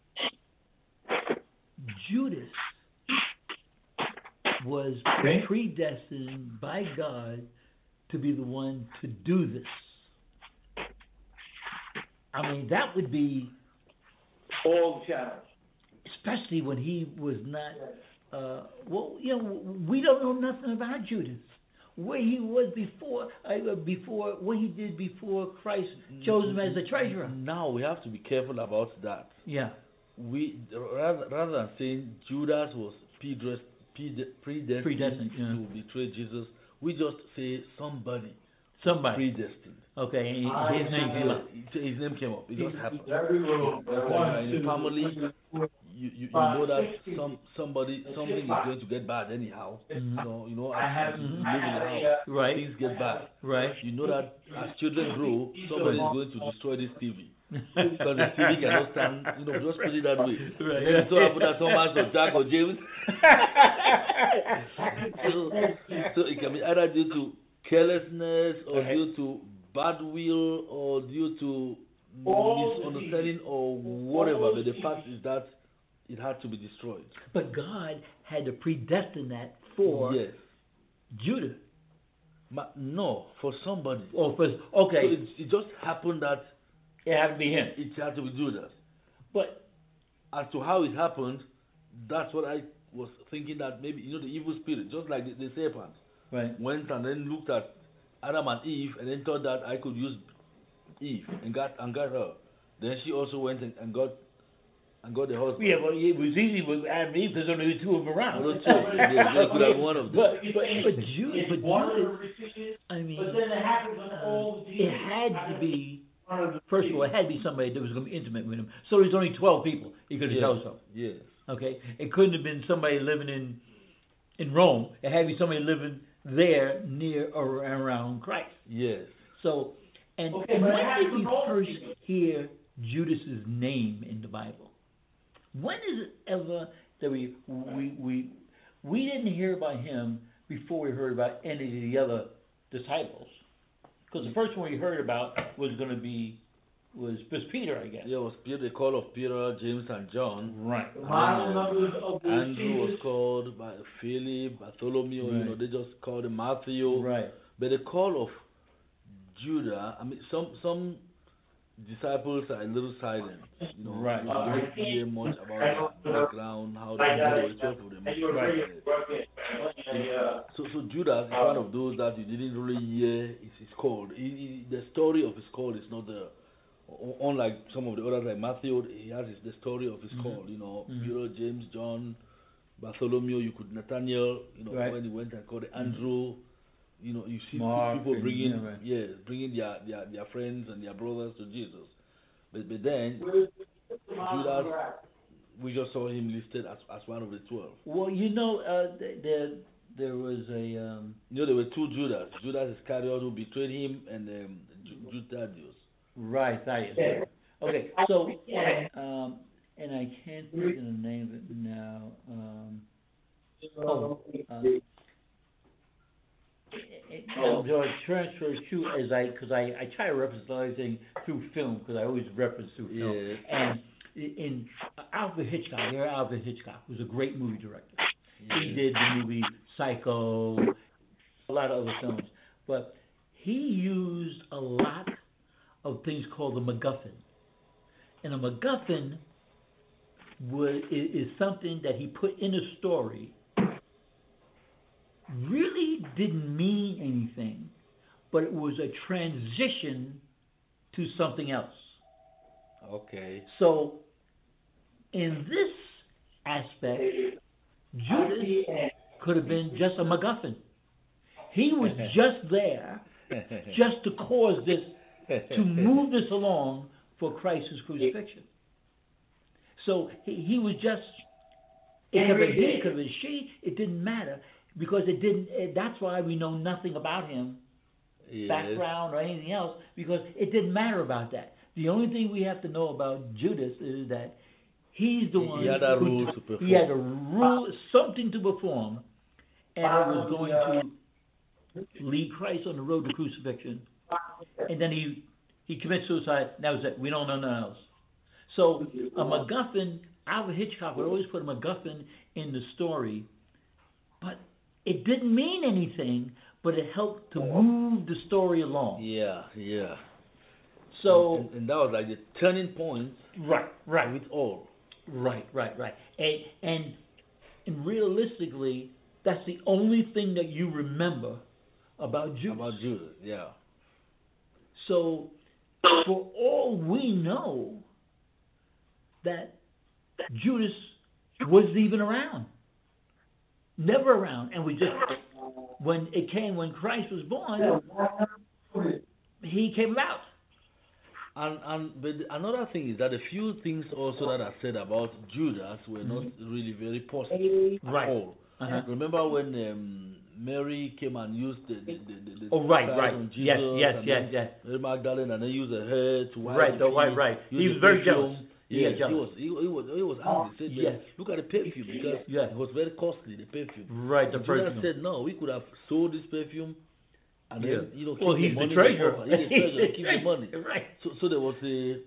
Judas was predestined by God to be the one to do this? I mean, that would be All the challenge. especially when he was not. We don't know nothing about Judas. Where he was before what he did before Christ chose him as the treasurer. Now we have to be careful about that. Yeah. We rather than saying Judas was predestined to betray Jesus, we just say somebody predestined. Okay, and his name came up. His name came up. It just happened. Every room. In a family, you know that something is going to get bad anyhow. Mm-hmm. As you live in the house, Right. things get bad. Right. You know that as children grow, somebody is going to destroy this TV. Because the TV cannot stand, just put it that way. Right. Then so happen that someone or Jack or James. so it can be either due to carelessness or due to bad will or due to misunderstanding or whatever. But the fact is that it had to be destroyed. But God had to predestine that for Judah. No, for somebody. Okay. So it just happened that it had to be him. It had to be Judas. But as to how it happened, that's what I was thinking, that maybe the evil spirit, just like the serpent, went and then looked at Adam and Eve and then thought that I could use Eve and got her. Then she also went and got the husband. Yeah, well, it was easy with Adam and Eve because only the two of them around. Well, they could have one of them. But Judas, I mean, But then it happens on all the it had to be. First of all, it had to be somebody that was going to be intimate with him. So there's only 12 people he could have chosen. Yes. Okay? It couldn't have been somebody living in Rome. It had to be somebody living there, near or around Christ. Yes. So, and when did we first hear Judas's name in the Bible? When is it ever that we didn't hear about him before we heard about any of the other disciples? Because the first one we heard about was Peter, I guess. Yeah, it was Peter, the call of Peter, James, and John. Right. Andrew was called by Philip, Bartholomew, Right. they just called him Matthew. Right. But the call of Judah, I mean, some disciples are a little silent. Right. You don't hear much about their background, how they know the 12 of them. So Judas is one of those that you didn't really hear his call. The story of his call is not there. Unlike some of the others, like Matthew, he has the story of his call. You know, Peter, James, John, Bartholomew. You could Nathaniel. You know, when he went and called Andrew. You know, you see Mark people bringing bringing their friends and their brothers to Jesus. But then Judas, we just saw him listed as one of the 12. Well, you know, there was a. You know, there were two Judas. Judas Iscariot who betrayed him, and Judas Thaddeus. Right. Okay. So, and I can't think of the name of it now. So it transfers to because I try to reference everything through film because I always reference through film. Yeah. And in Alfred Hitchcock was a great movie director. Yeah. He did the movie Psycho, a lot of other films, but he used a lot of things called the MacGuffin. And a MacGuffin is something that he put in a story. Really didn't mean anything, but it was a transition to something else. Okay. So, in this aspect, Judas could have been just a MacGuffin. He was just there, just to cause this, to move this along for Christ's crucifixion. So he was just. It could have been he, it could have been she. It didn't matter. Because it didn't. That's why we know nothing about him, background or anything else, because it didn't matter about that. The only thing we have to know about Judas is that he's the one. He had a rule to perform. He had a rule, something to perform, and it was going to lead Christ on the road to crucifixion. And then he commits suicide. And that was it. We don't know nothing else. So a MacGuffin. Alfred Hitchcock would always put a MacGuffin in the story, but it didn't mean anything, but it helped to move the story along. Yeah. So and that was like the turning point. Right. With all. Right. And realistically, that's the only thing that you remember about Judas. About Judas, yeah. So, for all we know, that Judas wasn't even around. Never around. And we just, when Christ was born, he came about. But another thing is that a few things also that are said about Judas were not really very positive at all. Remember when Mary came and used the right. on Jesus, Yes. Mary Magdalene, and then used her hair to wipe right. He was very jealous. Yes, he was angry. He said, look at the perfume, because it was very costly, the perfume. Right, the perfume. Judas said, no, we could have sold this perfume and then, keep he's the money. The treasurer. He's the treasurer, keep the money. Right. So there was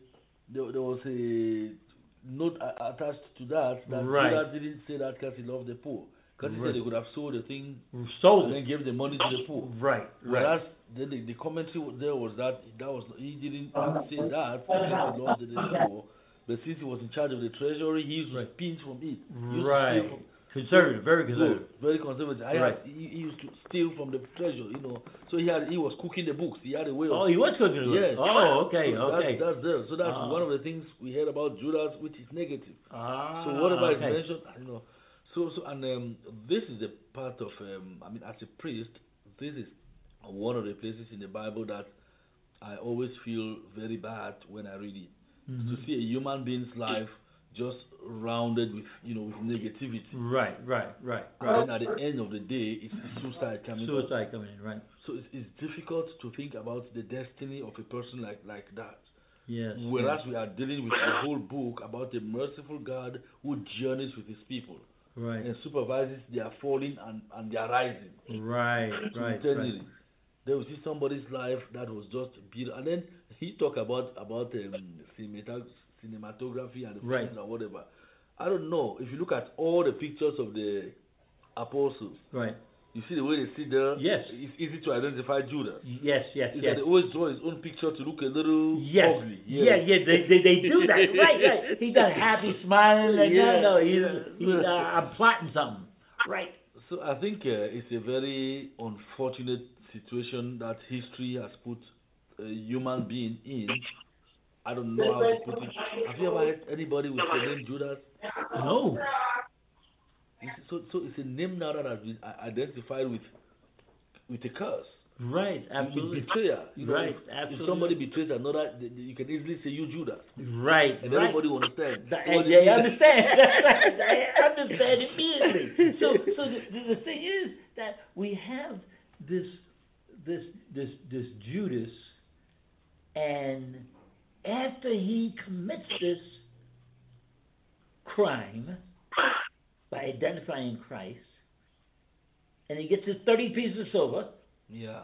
a note attached to that Judas didn't say that because he loved the poor. Because he said they could have sold the thing and then gave the money to the poor. Right. Whereas the commentary there was that he didn't say that because he loved the poor. But since he was in charge of the treasury, he used to pinch from it. Right. Conservative, very conservative. Very conservative. He used to steal from the treasury, So he was cooking the books. He had a way of... Oh, he was cooking the books? Yes. Oh, okay. That's there. So that's one of the things we heard about Judas, which is negative. So whatever is mentioned, So this is the part of, as a priest, this is one of the places in the Bible that I always feel very bad when I read it. To see a human being's life just rounded with negativity. Right. And at the end of the day, it's suicide coming in, right? So it's difficult to think about the destiny of a person like that. Yes. Whereas we are dealing with the whole book about a merciful God who journeys with his people. Right. And supervises their falling and their rising. Right. They will see somebody's life that was just beautiful. And then he talked about cinematography and the films and whatever. I don't know. If you look at all the pictures of the apostles, you see the way they sit there. Yes. It's easy to identify Judas. Yes. They always draw his own picture to look a little ugly. Yeah. They do that. Right. He's not happy, smiling. I'm plotting something. Right. So I think it's a very unfortunate situation that history has put a human being in, I don't know how to put it. Have you ever heard anybody with the name Judas? No. So it's a name now that has been identified with a curse. Right, absolutely. Betrayer. Right, if absolutely. somebody betrays another, you can easily say you Judas. Right, And right. everybody will understand. And they understand. I understand immediately. So the thing is that we have this Judas, and after he commits this crime by identifying Christ, and he gets his 30 pieces of silver. Yeah.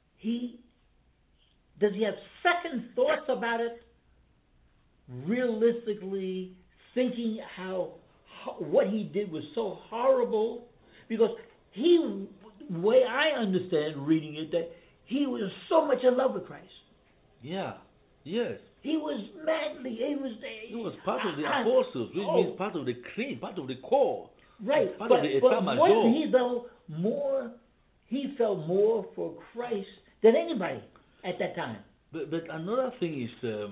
Does he have second thoughts about it? Realistically, thinking what he did was so horrible, because way I understand reading it, that he was so much in love with Christ. Yeah. Yes. He was madly. He was part of the apostles, which means part of the cream, part of the core. Right. Part but of the Etat Major. wasn't he felt more for Christ than anybody at that time. But another thing is,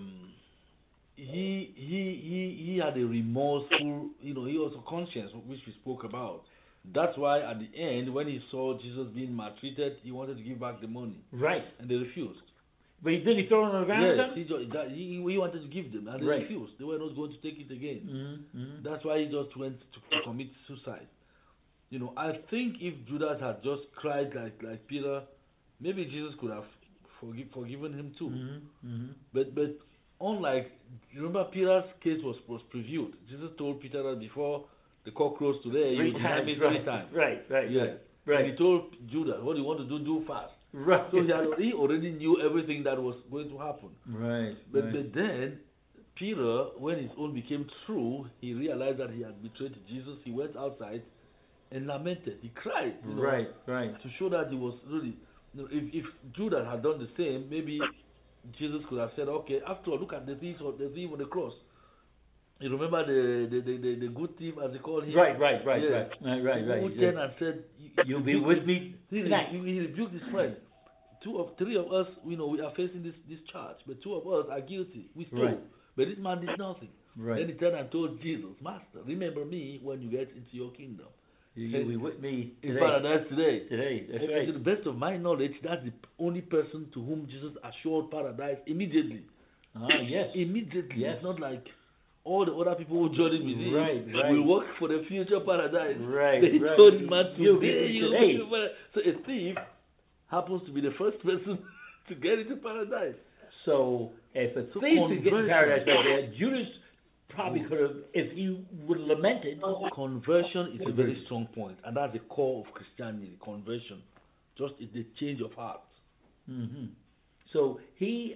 he had a remorseful, he was a conscience, which we spoke about. That's why at the end, when he saw Jesus being maltreated, he wanted to give back the money. Right. And they refused. But did he throw it on the ground? Yes, he wanted to give them, and they refused. They were not going to take it again. Mm-hmm. That's why he just went to commit suicide. I think if Judas had just cried like Peter, maybe Jesus could have forgiven him too. Mm-hmm. But unlike, remember Peter's case was previewed. Jesus told Peter that before the cock crows today, you will deny me 3 times. Right. Yeah. Right. And he told Judas, what do you want to do fast. Right. So he already knew everything that was going to happen. Right. But then Peter, when his own became true, he realized that he had betrayed Jesus. He went outside and lamented. He cried. Right. To show that he was really. If Judas had done the same, maybe Jesus could have said, "Okay, after all, look at the thief on the cross. You remember the good thief, as they call him." Right. Yes. Right. Who turned and said, "You'll be with me tonight." He rebuked his friend. 3 of us, we are facing this charge, but 2 of us are guilty. We stole, Right. but this man did nothing. Right. Then he turned and told Jesus, "Master, remember me when you get into your kingdom." You'll be with me in today. paradise today. That's And right. to the best of my knowledge, that's the only person to whom Jesus assured paradise immediately. Yes. Immediately. Yes. It's not like all the other people who joined with him Right. will work for the future paradise. Right. They told him, "Man, You'll today be you'll today." be paradise." So a thief happens to be the first person to get into paradise. So if a So thief could get in conversion. paradise right there, Judas probably could have, if he would have lamented. Conversion is a very strong point, and that's the core of Christianity. Conversion, just it's the change of heart. Mm-hmm. So he,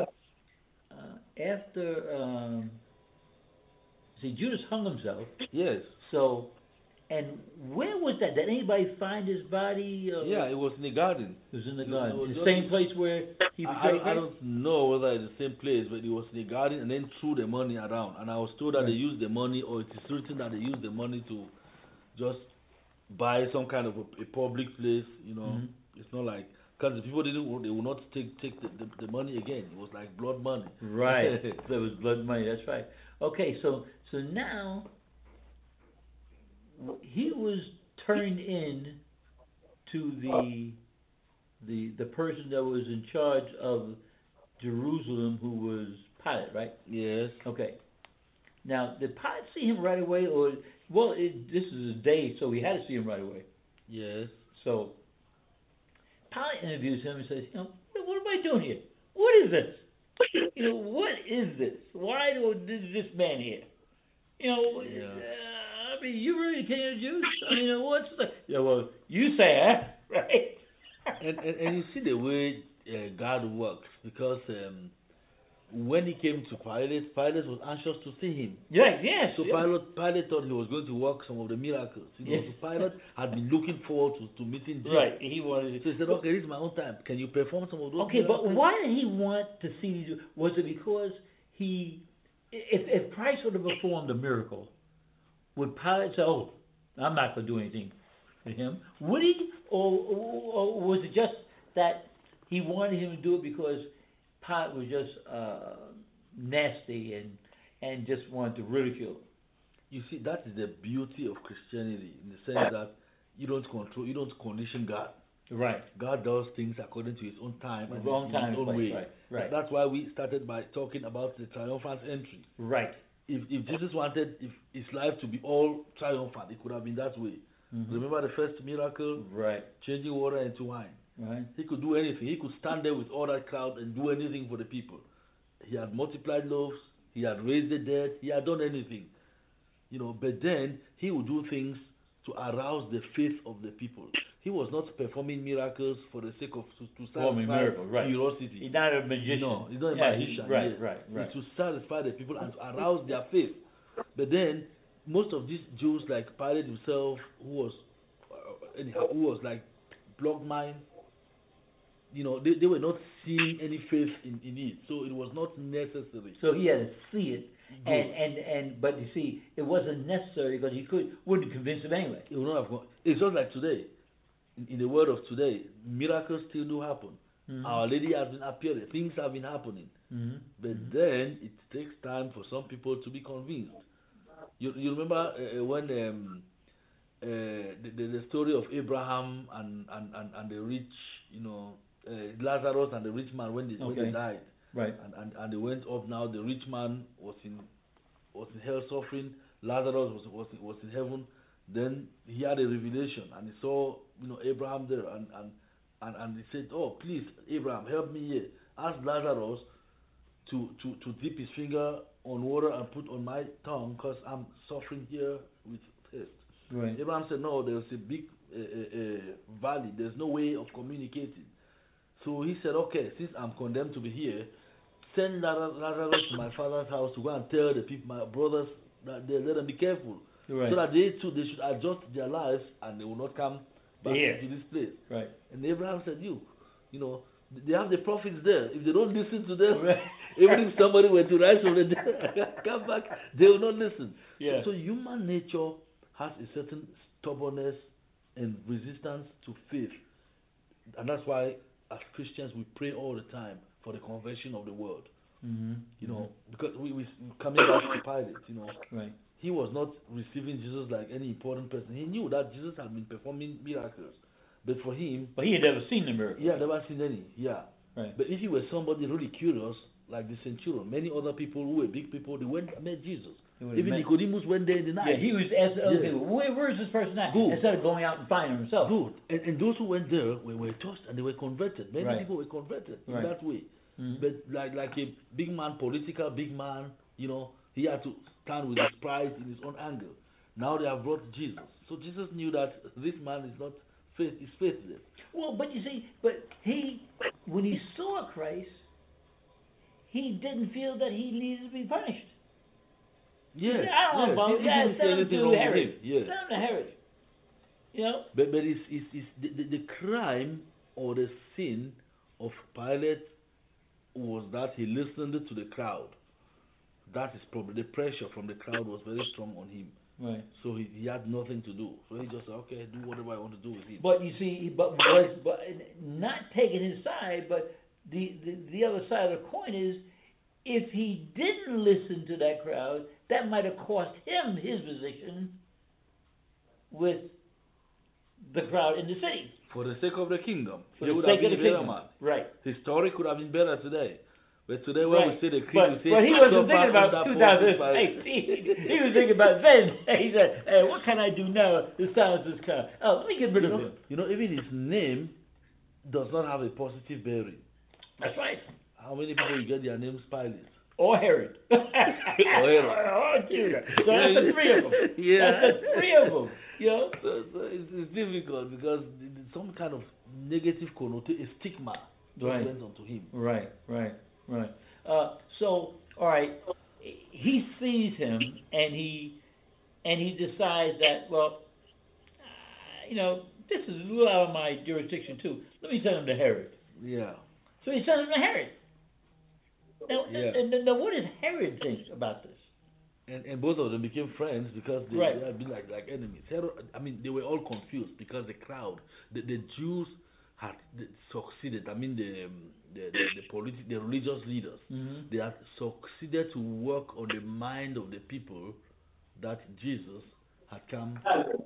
after, Judas hung himself. Yes. So, and where was that? Did anybody find his body? Yeah, it was in the garden. It was in the It garden. was The just- same place where he betrayed I don't know whether it's the same place, but it was in the garden and then threw the money around. And I was told that they used the money, or it is written that they used the money to just buy some kind of a public place. It's not like, because the people they will not take the money again. It was like blood money. Right. There was blood money. That's right. Okay, so now he was turned in to the person that was in charge of Jerusalem, who was Pilate, right? Yes. Okay. Now, did Pilate see him right away, or this is a day, so he had to see him right away. Yes. So Pilate interviews him and says, what am I doing here? What is this? What is this? Why is this man here? I mean, you really king of the Jews? What's the... well, you say, right? and you see the way God works, because when he came to Pilate was anxious to see him. Yes. So Pilate thought he was going to work some of the miracles. So Pilate had been looking forward to meeting Jesus. Right. He wanted. So he said, "Okay, this is my own time. Can you perform some of those?" Okay, miracles? but why did he want to see you? Was it because if Christ would have performed a miracle, would Pilate say, "Oh, I'm not going to do anything for him"? Would he, or was it just that he wanted him to do it because Pilate was just nasty and just wanted to ridicule. You see, that is the beauty of Christianity in the sense that you don't condition God. Right. God does things according to His own time and His own way. Right. That's why we started by talking about the triumphant entry. Right. If Jesus wanted his life to be all triumphant, it could have been that way. Mm-hmm. Remember the first miracle? Right. Changing water into wine. Right. He could do anything. He could stand there with all that crowd and do anything for the people. He had multiplied loaves. He had raised the dead. He had done anything. But then he would do things to arouse the faith of the people. He was not performing miracles for the sake of to satisfy curiosity. He's not a magician. No, he's not a magician. Right. It's to satisfy the people and to arouse their faith. But then most of these Jews, like Pilate himself, who was like blocked mind, they were not seeing any faith in it, so it was not necessary. So he had to see it, but you see, it wasn't necessary because he wouldn't convince him anyway. It would not have gone. It's just like today, in the world of today, miracles still do happen. Mm-hmm. Our Lady has been appearing, things have been happening, but then it takes time for some people to be convinced. You remember when the story of Abraham and the rich, Lazarus and the rich man when they died, right? And they went up. Now the rich man was in hell suffering. Lazarus was in heaven. Then he had a revelation and he saw Abraham there and he said, "Oh, please, Abraham, help me here. Ask Lazarus to dip his finger on water and put on my tongue because I'm suffering here with thirst." Right. Abraham said, "No, there's a big valley. There's no way of communicating." So he said, "Okay, since I'm condemned to be here, send Lazarus to my father's house to go and tell the people, my brothers, that they let them be careful, so that they should adjust their lives and they will not come back to this place." Right. And Abraham said, they have the prophets there. If they don't listen to them, even if somebody were to rise from the dead, come back, they will not listen. Yeah. So human nature has a certain stubbornness and resistance to faith, and that's why as Christians we pray all the time for the conversion of the world. Because we coming back to Pilate, right. He was not receiving Jesus like any important person. He knew that Jesus had been performing miracles, but for him, he had never seen the miracle. He had never seen any. Yeah. Right. But if he was somebody really curious, like the centurion, many other people who were big people, they went and met Jesus. Even Nicodemus went there in the night. Yeah, he was asking other people, where is this person at? Good. Instead of going out and finding himself. Good. And those who went there were touched and they were converted. Many people were converted in that way. But like a big man, political big man, he had to stand with his pride in his own angle. Now they have brought Jesus. So Jesus knew that this man is not faithless. Well, but you see, when he saw Christ, he didn't feel that he needed to be punished. Yes. I don't know about that. Send him to Herod. Yes. Send him to Herod. But it's the crime or the sin of Pilate was that he listened to the crowd. That is probably the pressure from the crowd was very strong on him. Right. So he had nothing to do. So he just said, "Okay, do whatever I want to do with him." But you see, but not taking his side, but the other side of the coin is, if he didn't listen to that crowd, that might have cost him his position with the crowd in the city. For the sake of the kingdom. For he the would sake have of been the a better kingdom. man. Right. His story could have been better today. But today when we say the creed, we say... But he wasn't thinking about 2018. He was thinking about then. He said, "Hey, what can I do now to silence this crowd? Oh, let me get rid of him." Even his name does not have a positive bearing. That's right. How many people you get their names Pilate? Or Herod. Or Herod. So that's the three of them. Yeah. That's the three of them. So it's difficult because some kind of negative connotation, a stigma went onto him. Right. So, all right, he sees him and he decides that, well, this is a little out of my jurisdiction too. Let me send him to Herod. Yeah. So he sends him to Herod. Now, what does Herod think about this? And both of them became friends because they had been like enemies. Herod, they were all confused because the crowd, the Jews had succeeded. I mean, the religious leaders, they had succeeded to work on the mind of the people that Jesus had come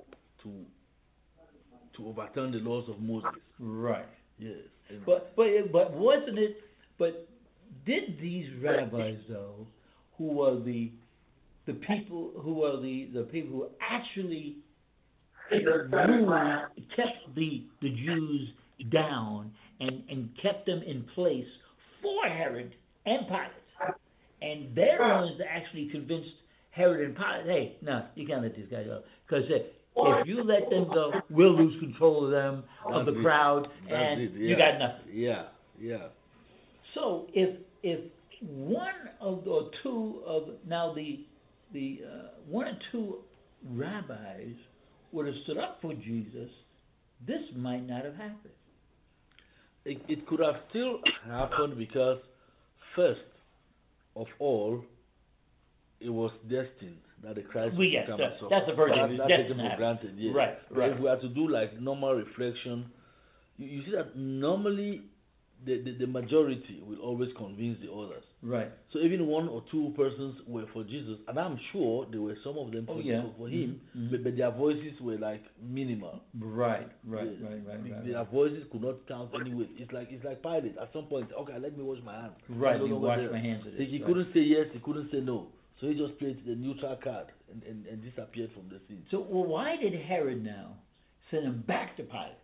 to overturn the laws of Moses. Right. Yes. But wasn't it? But did these rabbis though, who were the people who actually ruled, kept the Jews down and kept them in place for Herod and Pilate, and they're the ones that actually convinced Herod and Pilate, hey, no, you can't let these guys go, because if you let them go, we'll lose control of them, of the crowd, and you got nothing. Yeah, yeah. So if one of or two of now the one or two rabbis would have stood up for Jesus, this might not have happened. It could have still happened because, first of all, it was destined that the Christ would come and suffer. That's the first thing. That's taken for granted, yes. Right. If we are to do like normal reflection, you see that normally the majority will always convince the others. Right. So even one or two persons were for Jesus, and I'm sure there were some of them for him, but their voices were like minimal. Right. Their voices could not count anyway. It's like Pilate. At some point, okay, let me wash my hands. Right. You wash my hands. He couldn't say yes. He couldn't say no. So he just played the neutral card and disappeared from the scene. So why did Herod now send him back to Pilate?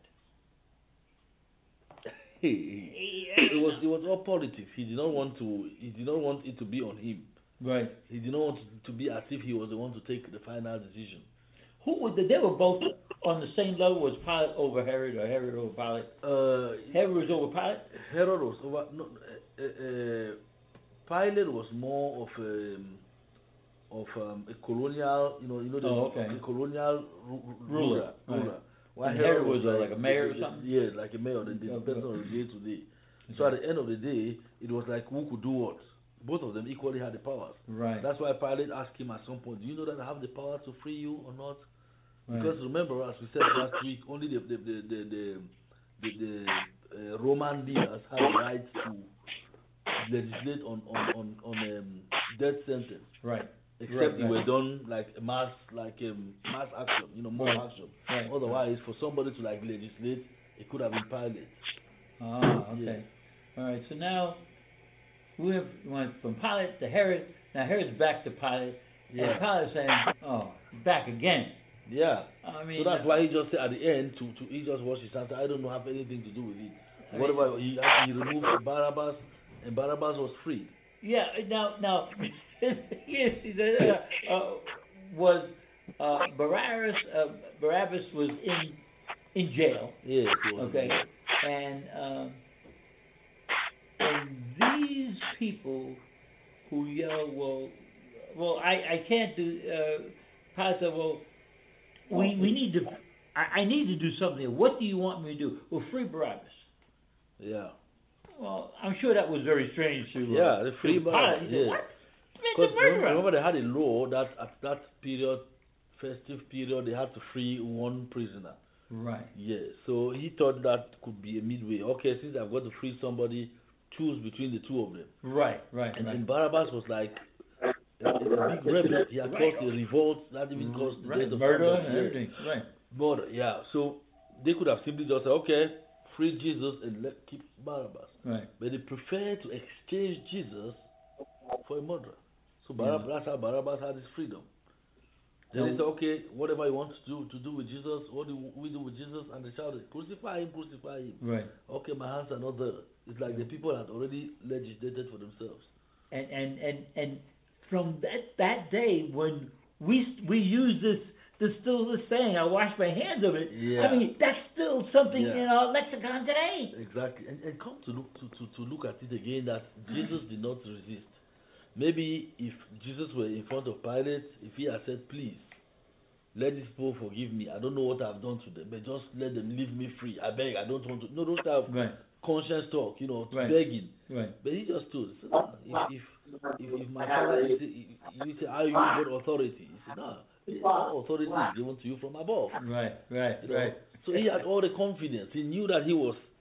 It was all politics. He did not want it to be on him. Right. He did not want it to be as if he was the one to take the final decision. They were both on the same level. Was Pilate over Herod or Herod over Pilate? Herod was over Pilate. Herod was over. No, Pilate was more of a colonial, a colonial ruler. Right. And Herod was like a mayor or something? Yeah, like a mayor, the person of the day to day. So at the end of the day, it was like who could do what. Both of them equally had the powers. Right. That's why Pilate asked him at some point, do you know that I have the power to free you or not? Right. Because remember, as we said last week, only the Roman leaders had the right to legislate on death sentence. Right. Except it were done like mass action, more action. Right. Otherwise, for somebody to like legislate, it could have been Pilate. Ah, okay. Yeah. All right. So now we went from Pilate to Herod. Now Herod's back to Pilate, and Pilate's saying, "Oh, back again." Yeah. I mean, so that's why he just said at the end he just washed his hands. I don't have anything to do with it. Whatever he removed Barabbas, and Barabbas was freed. Yeah. Now. Yes, was Barabbas was in jail. Yes. Okay, and these people who yell, well, I can't do. Pilate said, well, we need to. I need to do something. What do you want me to do? Well, free Barabbas. Yeah. Well, I'm sure that was very strange to. The free Barabbas. Pilate. What? Because remember they had a law that at that period, festive period, they had to free one prisoner. Right. Yes. So he thought that could be a midway. Okay, since I've got to free somebody, choose between the two of them. Right. And Barabbas was like a big rebel. He had caused a revolt that even caused the death of murder and everything. Right. Murder. Yeah. So they could have simply just said, okay, free Jesus and keep Barabbas. Right. But they preferred to exchange Jesus for a murderer. So that's how Barabbas had his freedom. Then they said, okay, whatever you want to do with Jesus, what do we do with Jesus? And they shouted, crucify him. Right. Okay, my hands are not there. It's like the people had already legislated for themselves. And from that day when we use this saying, I wash my hands of it. Yeah. I mean, that's still something in our lexicon today. Exactly. And come to look at it again that Jesus did not resist. Maybe if Jesus were in front of Pilate, if he had said, please, let these people forgive me. I don't know what I've done to them, but just let them leave me free. I beg, I don't want to. No, don't have conscience talk, begging. Right. But he just told, if my father, you say, how you got authority? He said, no, authority is given to you from above. Right. So he had all the confidence. He knew that he was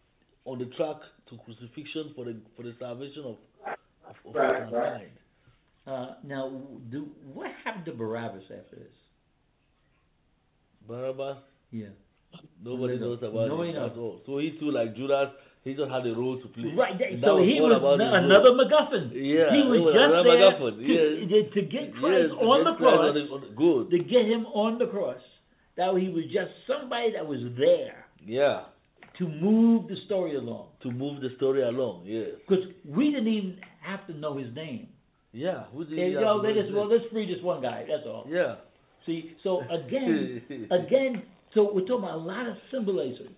on the track to crucifixion for the salvation of Right. mankind. Now, what happened to Barabbas after this? Barabbas, Yeah. nobody knows about Nobody it knows. at all. So he too, like Judas, he just had a role to play. Right. And So that he all was about his another role. MacGuffin. Yeah, He was just another there MacGuffin, to get Christ Yes, on the get Christ cross. Good. To get him on the cross. That he was just somebody that was there Yeah, to move the story along. to move the story along. Yes. Because we didn't even have to know his name. Yeah. Who did They, he you know, have they to just, know well, his let's free this one guy. That's all. name? Yeah. See, so again, so we're talking about a lot of symbolism,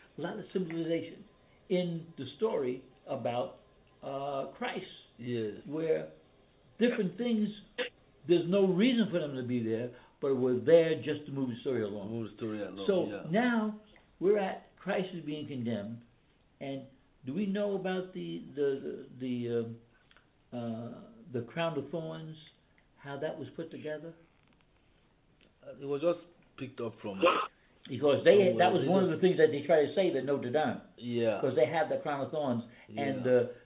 in the story about Christ, Yes. where different things, there's no reason for them to be there, but we're there just to move the story along. Move the story along. So yeah. now we're at Christ is being condemned, and do we know about the crown of thorns, how that was put together? It was just picked up from. Because that was one of the things that they tried to say at Notre Dame. Yeah. Because they had the crown of thorns, and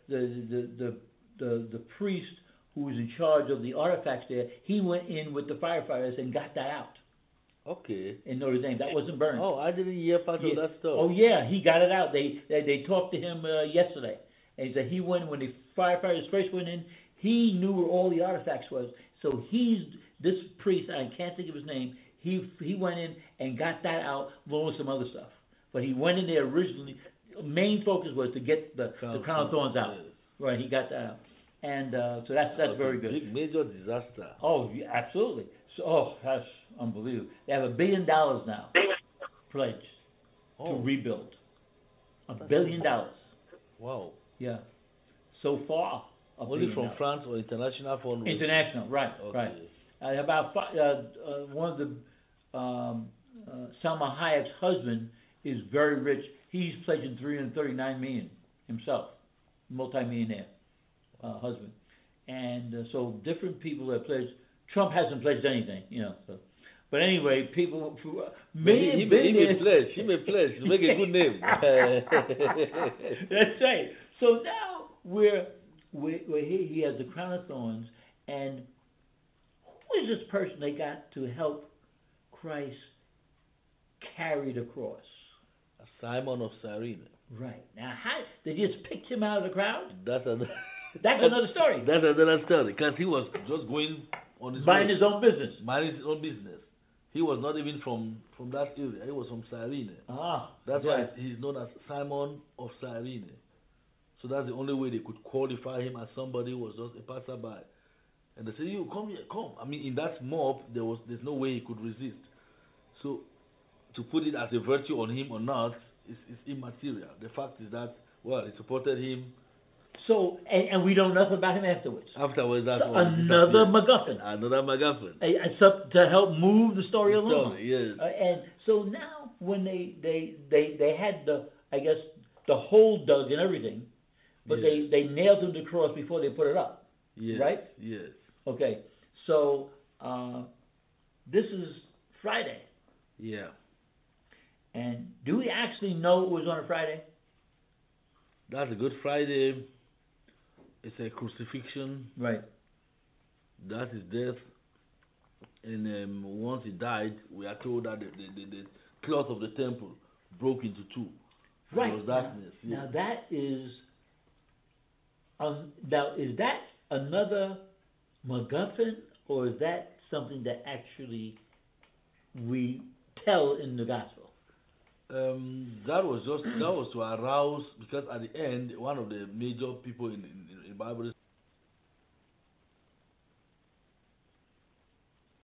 the priest who was in charge of the artifacts there, he went in with the firefighters and got that out Okay. in Notre Dame. That wasn't burned. Oh, I didn't hear part of that stuff. Oh yeah, he got it out. They talked to him yesterday, and he said he went when the firefighters first went in. He knew where all the artifacts was. So this priest, I can't think of his name. He went in and got that out along with some other stuff. But he went in there originally. Main focus was to get the crown of thorns out. Yes. Right, he got that out, and so that's very good. Big major disaster. Oh, yeah, absolutely. So, that's unbelievable. They have $1 billion now pledged to rebuild. $1 billion. Wow. Yeah. So far, Only from France or international fund? International, right, Okay. right. About one of the Salma Hayek's husband is very rich. He's pledging $339 million himself, multi-millionaire husband, and so different people have pledged. Trump hasn't pledged anything, you know. So. But anyway, people He may pledge to make a good name. That's right. So now he has the crown of thorns, and who is this person they got to help Christ carry the cross? Simon of Cyrene. Right. Now, how they just picked him out of the crowd? That's another story. That's another story, because he was just going on his Minding way. his own business. Minding his own business. He was not even from that area. He was from Cyrene. That's why he's known as Simon of Cyrene. So that's the only way they could qualify him as somebody who was just a passerby. And they say, "You come here, come." I mean, in that mob, there's no way he could resist. So to put it as a virtue on him or not is immaterial. The fact is that, well, he supported him. So, and we know nothing about him afterwards. Afterwards, that's another MacGuffin. Another MacGuffin. To help move the story along. Yes. And so now, when they had the hole dug and everything, but yes. they nailed him to the cross before they put it up. Yes. Right? Yes. Okay. So this is Friday. Yeah. And do we actually know it was on a Friday? That's a Good Friday. It's a crucifixion. Right. That's his death. And once he died, we are told that the cloth of the temple broke into two. Right. There was darkness. Now that is. Now is that another MacGuffin, or is that something that actually we tell in the gospel? That was to arouse, because at the end, one of the major people in the Bible